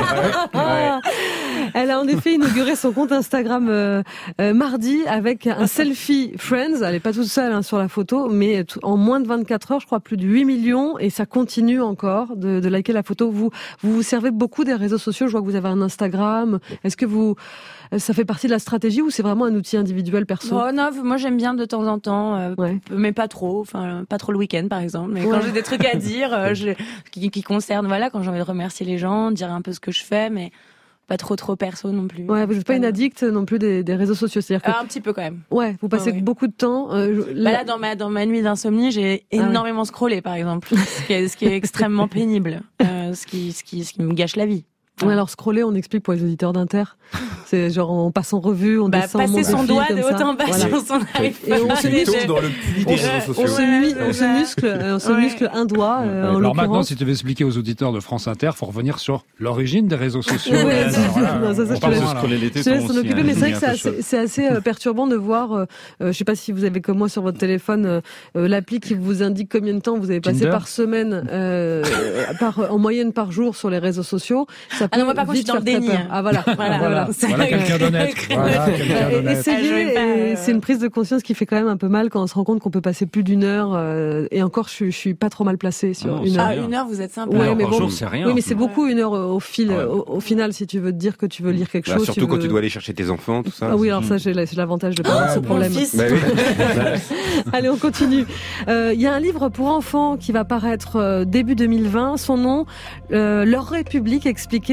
Elle a en effet inauguré son compte Instagram mardi avec un selfie Friends. Elle est pas toute seule sur la photo, mais en moins de 24 heures, je crois plus de 8 millions et ça continue encore de liker la photo. Vous servez beaucoup des réseaux sociaux. Je vois que vous avez un Instagram. Est-ce que ça fait partie de la stratégie ou c'est vraiment un outil individuel perso? Oh non, moi j'aime bien de temps en temps, mais pas trop. Enfin, pas trop le week-end par exemple. Mais quand j'ai des trucs à dire, qui concernent, quand j'ai envie de remercier les gens, dire un peu ce que je fais, mais pas trop perso non plus. Ouais, vous n'êtes pas une addict non plus des réseaux sociaux, c'est-à-dire que... Un petit peu quand même. Ouais, vous passez beaucoup de temps. Là, dans ma nuit d'insomnie, j'ai énormément scrollé, par exemple, ce qui est extrêmement pénible, ce qui me gâche la vie. Ouais, alors scroller, on explique pour les auditeurs d'Inter. C'est genre on passe en revue, on descend, passer son doigt de haut en bas sur son et on se tombe dans le puits des réseaux sociaux. On se muscle un doigt. Alors maintenant, si tu veux expliquer aux auditeurs de France Inter, faut revenir sur l'origine des réseaux sociaux. Je parle de scroller l'été. te laisse s'en occuper, mais c'est vrai que c'est assez perturbant de voir. Je sais pas si vous avez comme moi sur votre téléphone l'appli qui vous indique combien de temps vous avez passé par semaine, en moyenne par jour sur les réseaux sociaux. Ah non, moi par contre, je suis dans le déni. Ah voilà. Voilà quelqu'un d'honnête. Essayez, c'est une prise de conscience qui fait quand même un peu mal quand on se rend compte qu'on peut passer plus d'une heure. Et encore, je suis pas trop mal placée sur une heure. Ah, une heure, vous êtes sympa. Ouais, mais par jour, c'est rien. Oui, mais c'est beaucoup une heure au final, si tu veux te dire que tu veux lire quelque chose. Surtout quand tu dois aller chercher tes enfants, tout ça. Ah oui, alors ça, j'ai l'avantage de pas avoir ce problème. Allez, on continue. Il y a un livre pour enfants qui va paraître début 2020. Son nom, Leur République, expliqué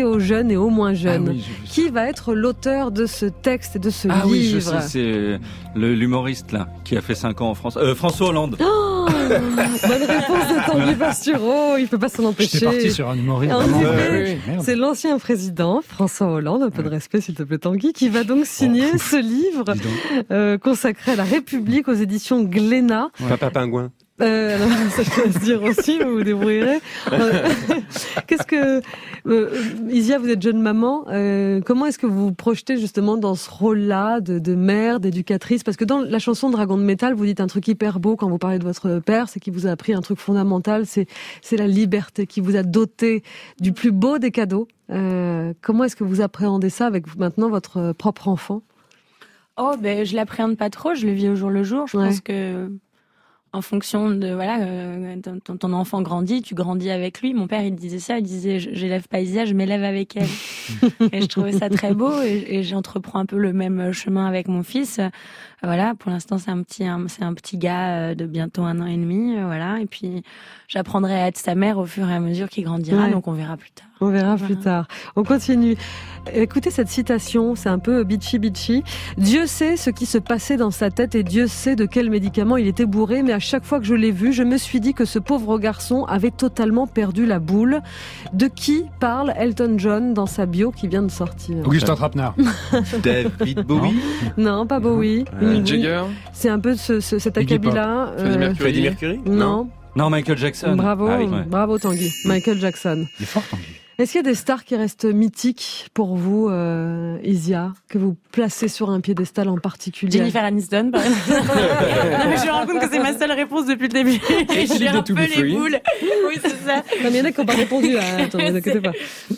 aux jeunes et aux moins jeunes. Ah oui, j'ai vu ça. Qui va être l'auteur de ce texte et de ce Ah livre? oui, je sais, c'est l'humoriste là qui a fait 5 ans en France. François Hollande. Oh, bonne réponse de Tanguy Pastureau, il peut pas s'en empêcher. J'étais parti sur un humoriste. En vraiment. effet, Merde. c'est l'ancien président François Hollande, un peu de respect s'il te plaît Tanguy, qui va donc signer ce livre Dis donc. consacré à la République aux éditions Glénat. Papa Pingouin. Alors, ça je peux se dire aussi, vous vous débrouillerez. Qu'est-ce que Isia, vous êtes jeune maman. Comment est-ce que vous vous projetez justement dans ce rôle-là de mère, d'éducatrice? Parce que dans la chanson Dragon de métal, vous dites un truc hyper beau quand vous parlez de votre père, c'est qu'il vous a appris un truc fondamental, c'est la liberté, qui vous a doté du plus beau des cadeaux. Comment est-ce que vous appréhendez ça avec maintenant votre propre enfant? Oh, ben, je l'appréhende pas trop, je le vis au jour le jour. Je pense que, en fonction de, voilà, ton enfant grandit, tu grandis avec lui. Mon père, il disait ça, il disait, j'élève pas Isia, je m'élève avec elle. Et je trouvais ça très beau et j'entreprends un peu le même chemin avec mon fils. Voilà, pour l'instant, c'est un petit gars de bientôt 1 an et demi, voilà. Et puis, j'apprendrai à être sa mère au fur et à mesure qu'il grandira, donc on verra plus tard. On verra plus tard. On continue. Écoutez cette citation, c'est un peu bitchy. Dieu sait ce qui se passait dans sa tête et Dieu sait de quel médicament il était bourré, mais à chaque fois que je l'ai vu, je me suis dit que ce pauvre garçon avait totalement perdu la boule. De qui parle Elton John dans sa bio qui vient de sortir? Augustin Trapenard. David Bowie. Non, pas Bowie. Mick Jagger. C'est un peu cet Iggy Pop. acabit-là. Freddie Mercury. Non. Non, Michael Jackson. Bravo, Ah oui. bravo Tanguy. Michael Jackson. Il est fort, Tanguy. Est-ce qu'il y a des stars qui restent mythiques pour vous, Isia, que vous placez sur un piédestal en particulier? Jennifer Aniston, par exemple. Non, mais je me rends compte que c'est ma seule réponse depuis le début. Et j'ai un peu les boules. Oui, c'est ça. Comme il y en a qui n'ont pas répondu, attends, ne vous inquiétez pas.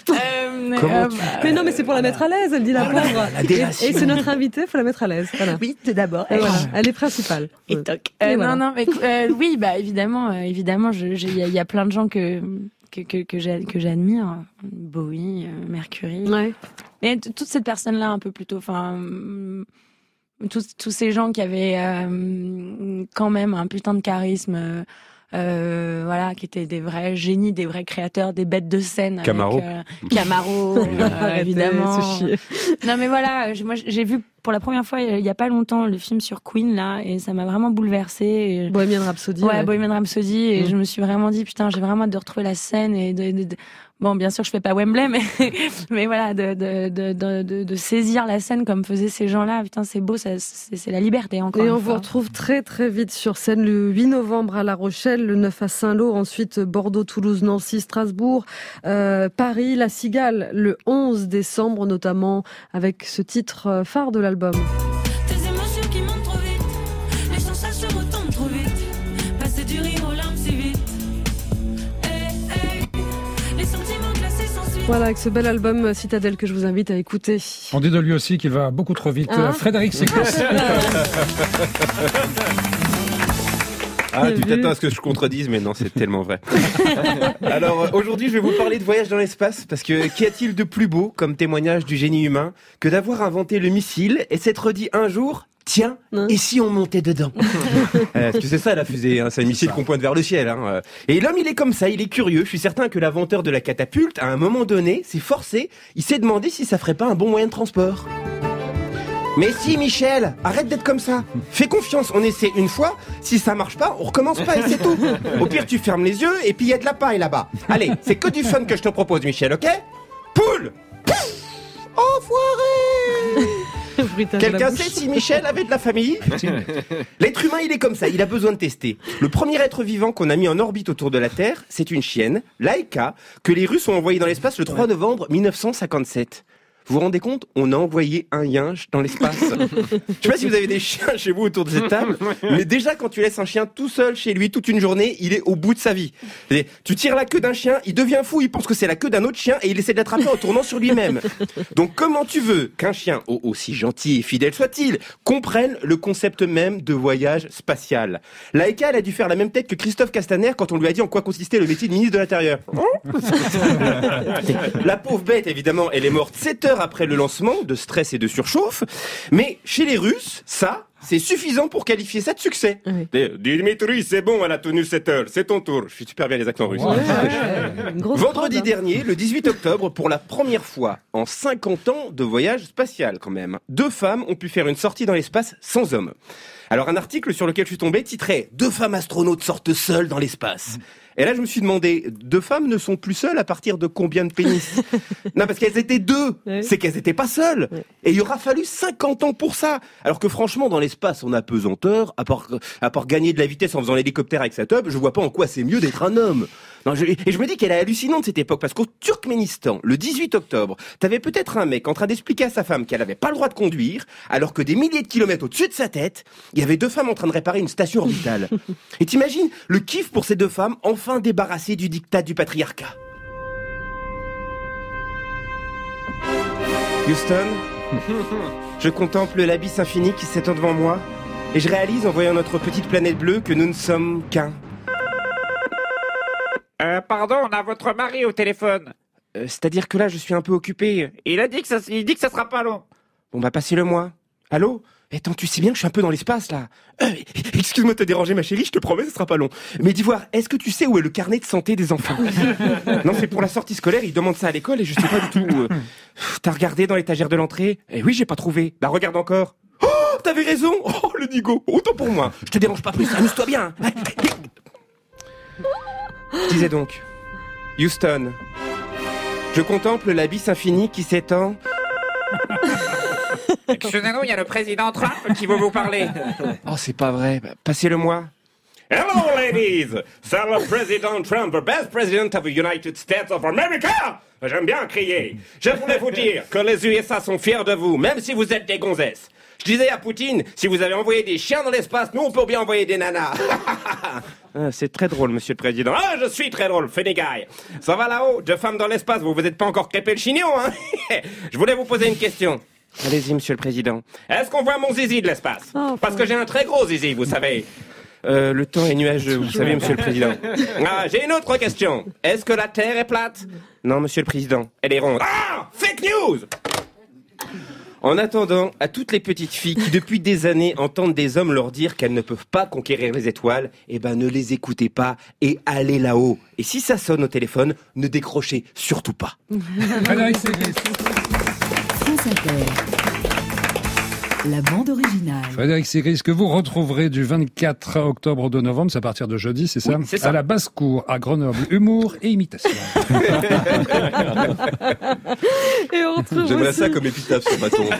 Mais non, mais c'est pour la mettre à l'aise, elle dit la pauvre. Et c'est notre invitée, il faut la mettre à l'aise. Voilà. Oui, tout d'abord. Et voilà, elle est principale. Et toc. Voilà. Non, mais oui, bah évidemment, il y a plein de gens que j'admire, Bowie, Mercury. Ouais. Et toutes ces personnes-là, un peu plutôt, enfin, tous ces gens qui avaient quand même un putain de charisme, voilà, qui étaient des vrais génies, des vrais créateurs, des bêtes de scène. Camaro. Camaro, évidemment. Se chier. Non, mais voilà, moi j'ai vu pour la première fois il y a pas longtemps le film sur Queen là, et ça m'a vraiment bouleversée. Bohemian Rhapsody. Ouais, Bohemian Rhapsody, et je me suis vraiment dit putain, j'ai vraiment hâte de retrouver la scène et bon, bien sûr, je fais pas Wembley, mais voilà, de saisir la scène comme faisaient ces gens-là. Putain, c'est beau, c'est la liberté encore. Et une on fois. vous retrouve très très vite sur scène le 8 novembre à La Rochelle, le 9 à Saint-Lô, ensuite Bordeaux, Toulouse, Nancy, Strasbourg, Paris, La Cigale, le 11 décembre notamment, avec ce titre phare de l'album. Tes émotions qui montent trop vite, les sensations retombent trop vite, passer du rire aux larmes si vite. Les sentiments glacés sans suite. Voilà, avec ce bel album Citadelle que je vous invite à écouter. On dit de lui aussi qu'il va beaucoup trop vite. Hein Frédéric Segos. Ah, tu t'attends à ce que je contredise, mais non, c'est tellement vrai. Alors, aujourd'hui, je vais vous parler de voyage dans l'espace, parce que qu'y a-t-il de plus beau comme témoignage du génie humain que d'avoir inventé le missile et s'être dit un jour, tiens, et si on montait dedans? Parce que c'est ça la fusée, hein, c'est un missile qu'on pointe vers le ciel. Hein. Et l'homme, il est comme ça, il est curieux. Je suis certain que l'inventeur de la catapulte, à un moment donné, s'est forcé, il s'est demandé si ça ferait pas un bon moyen de transport. Mais si, Michel, arrête d'être comme ça. Fais confiance, on essaie une fois. Si ça marche pas, on recommence pas et c'est tout. Au pire, tu fermes les yeux et puis il y a de la paille là-bas. Allez, c'est que du fun que je te propose, Michel, ok? Poule! Enfoiré! Quelqu'un sait si Michel avait de la famille? L'être humain, il est comme ça, il a besoin de tester. Le premier être vivant qu'on a mis en orbite autour de la Terre, c'est une chienne, Laika, que les Russes ont envoyée dans l'espace le 3 novembre 1957. Vous vous rendez compte? On a envoyé un yinche dans l'espace. Je sais pas si vous avez des chiens chez vous autour de cette table, mais déjà quand tu laisses un chien tout seul chez lui toute une journée, il est au bout de sa vie. Et tu tires la queue d'un chien, il devient fou, il pense que c'est la queue d'un autre chien et il essaie de l'attraper en tournant sur lui-même. Donc comment tu veux qu'un chien, aussi gentil et fidèle soit-il, comprenne le concept même de voyage spatial? Laika, elle a dû faire la même tête que Christophe Castaner quand on lui a dit en quoi consistait le métier de ministre de l'Intérieur. La pauvre bête, évidemment, elle est morte 7 heures heures après le lancement, de stress et de surchauffe. Mais chez les Russes, ça, c'est suffisant pour qualifier ça de succès. Oui. Dimitri, c'est bon, elle a tenu 7 heures, c'est ton tour. Je suis super bien les accents russes. Vendredi dernier, le 18 octobre, pour la première fois en 50 ans de voyage spatial quand même, 2 femmes ont pu faire une sortie dans l'espace sans hommes. Alors un article sur lequel je suis tombé titrait « 2 femmes astronautes sortent seules dans l'espace ». Et là, je me suis demandé, 2 femmes ne sont plus seules à partir de combien de pénis? Non, parce qu'elles étaient 2. Ouais. C'est qu'elles n'étaient pas seules. Ouais. Et il aura fallu 50 ans pour ça. Alors que franchement, dans l'espace, on a pesanteur. À part gagner de la vitesse en faisant l'hélicoptère avec sa tub, je vois pas en quoi c'est mieux d'être un homme. Non, et je me dis qu'elle est hallucinante cette époque, parce qu'au Turkménistan, le 18 octobre, t'avais peut-être un mec en train d'expliquer à sa femme qu'elle avait pas le droit de conduire, alors que des milliers de kilomètres au-dessus de sa tête, il y avait 2 femmes en train de réparer une station orbitale. Et t'imagines le kiff pour ces 2 femmes, enfin débarrassées du diktat du patriarcat. Houston, je contemple l'abysse infini qui s'étend devant moi, et je réalise en voyant notre petite planète bleue que nous ne sommes qu'un. Pardon, on a votre mari au téléphone. C'est-à-dire que là, je suis un peu occupé. Il dit que ça sera pas long. Bon, bah, passez-le-moi. Allô? Attends, tu sais bien que je suis un peu dans l'espace, là. Excuse-moi de te déranger, ma chérie, je te promets, ce sera pas long. Mais dis voir, est-ce que tu sais où est le carnet de santé des enfants? Non, c'est pour la sortie scolaire, ils demandent ça à l'école et je sais pas du tout. T'as regardé dans l'étagère de l'entrée? Eh oui, j'ai pas trouvé. Bah, regarde encore. Oh, t'avais raison. Oh, le nigo. Autant pour moi. Je te dérange pas plus, amuse-toi bien. Je disais donc, Houston, je contemple l'abysse infini qui s'étend. Excusez-nous, il y a le président Trump qui veut vous parler. Oh, c'est pas vrai. Passez-le-moi. Hello, ladies! C'est le président Trump, the best president of the United States of America! J'aime bien crier. Je voulais vous dire que les USA sont fiers de vous, même si vous êtes des gonzesses. Je disais à Poutine, si vous avez envoyé des chiens dans l'espace, nous on peut bien envoyer des nanas. C'est très drôle, monsieur le président. Ah, je suis très drôle, funny guy. Ça va là-haut, 2 femmes dans l'espace, vous êtes pas encore crêpé le chignon, hein? Je voulais vous poser une question. Allez-y, monsieur le président. Est-ce qu'on voit mon zizi de l'espace? Parce que j'ai un très gros zizi, vous savez. Le temps est nuageux, vous savez, monsieur le président. Ah, j'ai une autre question. Est-ce que la Terre est plate? Non, monsieur le président. Elle est ronde. Ah! Fake news! En attendant, à toutes les petites filles qui depuis des années entendent des hommes leur dire qu'elles ne peuvent pas conquérir les étoiles, eh ben ne les écoutez pas et allez là-haut. Et si ça sonne au téléphone, ne décrochez surtout pas. France Inter. La bande originale. Frédéric Sigris, que vous retrouverez du 24 octobre au 2 novembre, c'est à partir de jeudi, c'est ça? Oui, c'est ça. À la Basse-Cour, à Grenoble. Humour et imitation. Et on retrouve J'aimerais aussi... ça comme épitaphe sur ma tombe.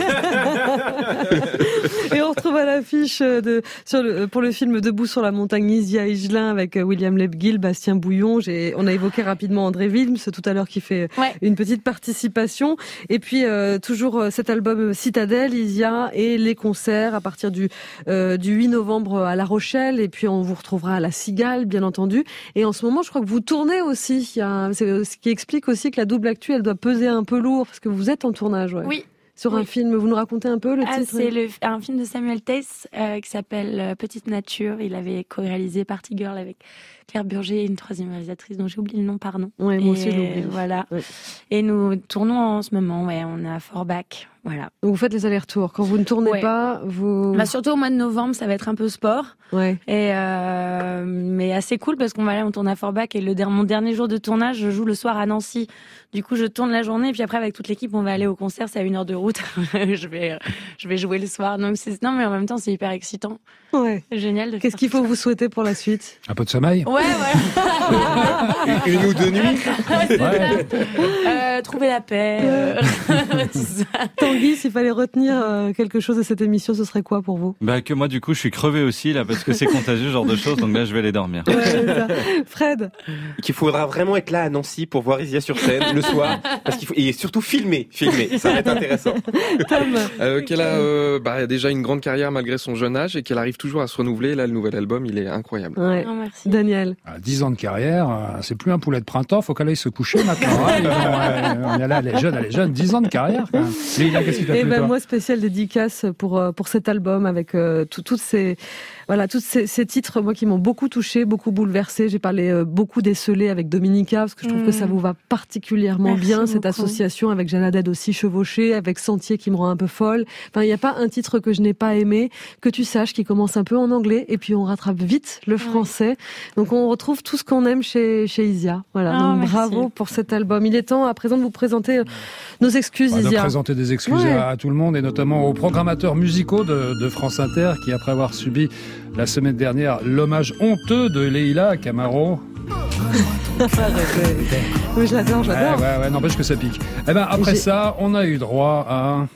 Et on retrouve à l'affiche pour le film Debout sur la montagne Isia Higelin avec William Lebguil, Bastien Bouillon. On a évoqué rapidement André Wilms tout à l'heure qui fait une petite participation. Et puis toujours cet album Citadelle, Isia et les concerts à partir du 8 novembre à La Rochelle. Et puis on vous retrouvera à La Cigale, bien entendu. Et en ce moment, je crois que vous tournez aussi. C'est ce qui explique aussi que la double actu, elle doit peser un peu lourd parce que vous êtes en tournage. Ouais. Oui. Sur un film, vous nous racontez un peu le titre? C'est un film de Samuel Teiss qui s'appelle Petite Nature. Il avait co-réalisé Party Girl avec Claire Burger et une 3e réalisatrice dont j'ai oublié le nom, pardon. Oui, moi aussi, j'ai oublié. Voilà. Ouais. Et nous tournons en ce moment, on est à Forbach. Voilà. Donc vous faites les allers-retours. Quand vous ne tournez pas, vous... surtout au mois de novembre, ça va être un peu sport. Ouais. Et mais assez cool parce on tourne à Forbach et mon dernier jour de tournage, je joue le soir à Nancy. Du coup, je tourne la journée et puis après avec toute l'équipe, on va aller au concert. C'est à 1 heure de route. je vais jouer le soir. Donc mais en même temps, c'est hyper excitant. Ouais. C'est génial. Qu'est-ce qu'il faut vous souhaiter pour la suite? Un peu de sommeil. Ouais, voilà. Une ou 2 nuits. Trouver la paix. Tout ça. Tanguy, s'il fallait retenir quelque chose de cette émission, ce serait quoi pour vous? Que moi, du coup, je suis crevé aussi, là, parce que c'est contagieux, ce genre de choses, donc là, je vais aller dormir. Ouais, Fred? Qu'il faudra vraiment être là à Nancy pour voir Isia sur scène le soir, parce qu'il faut, et surtout filmer, ça va être intéressant. Tom? Qu'elle a déjà une grande carrière malgré son jeune âge et qu'elle arrive toujours à se renouveler. Là, le nouvel album, il est incroyable. Ouais. Oh, merci. Daniel? 10 ans de carrière, c'est plus un poulet de printemps, faut qu'elle aille se coucher maintenant. On est là, elle est jeune, 10 ans de carrière quand même. Lila, qu'est-ce qui t'a plu, toi? Moi, spéciale dédicace pour cet album avec toutes ces Voilà, tous ces titres, moi, qui m'ont beaucoup touché, beaucoup bouleversé. J'ai parlé beaucoup d'Esselé avec Dominica, parce que je trouve que ça vous va particulièrement bien, cette association avec Jeanne Haddad aussi chevauchée, avec Sentier qui me rend un peu folle. Enfin, il n'y a pas un titre que je n'ai pas aimé, que tu saches, qui commence un peu en anglais, et puis on rattrape vite le français. Donc on retrouve tout ce qu'on aime chez Isia. Voilà, donc bravo pour cet album. Il est temps à présent de vous présenter nos excuses, Isia. De présenter des excuses à tout le monde, et notamment aux programmateurs musicaux de France Inter, qui après avoir subi la semaine dernière l'hommage honteux de Leïla Camaro. Oui, je l'adore. Ouais, n'empêche que ça pique. Eh ben, après ça, on a eu droit à...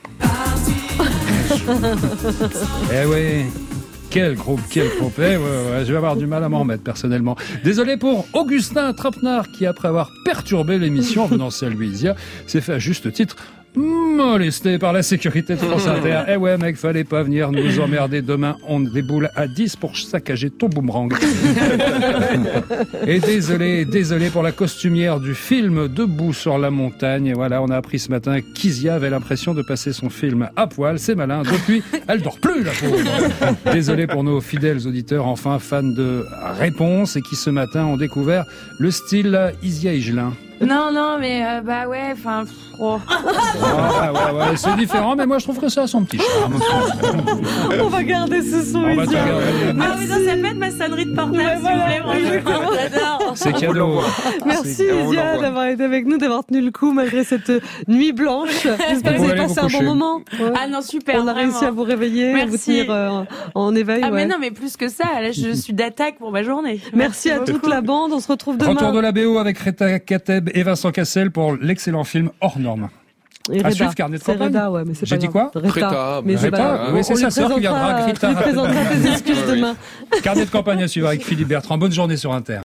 Eh oui, quel groupe. Ouais, je vais avoir du mal à m'en remettre personnellement. Désolé pour Augustin Trapenard qui, après avoir perturbé l'émission en venant saluer Isia, s'est fait à juste titre molesté par la sécurité de France Inter. Eh ouais mec, fallait pas venir nous emmerder. Demain on déboule à 10 pour saccager ton boomerang. Et désolé pour la costumière du film Debout sur la montagne. Et voilà, on a appris ce matin qu'Isia avait l'impression de passer son film à poil. C'est malin, depuis elle dort plus la pauvre. Désolé pour nos fidèles auditeurs enfin fans de Réponse et qui ce matin ont découvert le style Isia Higelin. Non, mais bah ouais, enfin... Ouais, c'est différent, mais moi je trouve que ça a son petit charme. On va garder ce son, Isia. Ah oui, non, ça peut être ma sonnerie de portable, si vous voulez. J'adore. C'est cadeau. Merci Isia d'avoir été avec nous, d'avoir tenu le coup malgré cette nuit blanche. J'espère que vous avez passé un bon moment. Ouais. Ah non, super. On a réussi à vous réveiller, à vous tenir en éveil. Ah mais non, mais plus que ça, là je suis d'attaque pour ma journée. Merci à toute la bande, on se retrouve demain. Retour de la BO avec Rita Kateb et Vincent Cassel pour l'excellent film Hors Normes. Et à suivre, Carnet de campagne. Reda, ouais, mais c'est J'ai dit quoi? Rita. Mais c'est sa sœur qui viendra. Tu lui présenteras tes excuses demain. Carnet de campagne à suivre avec Philippe Bertrand. Bonne journée sur Inter.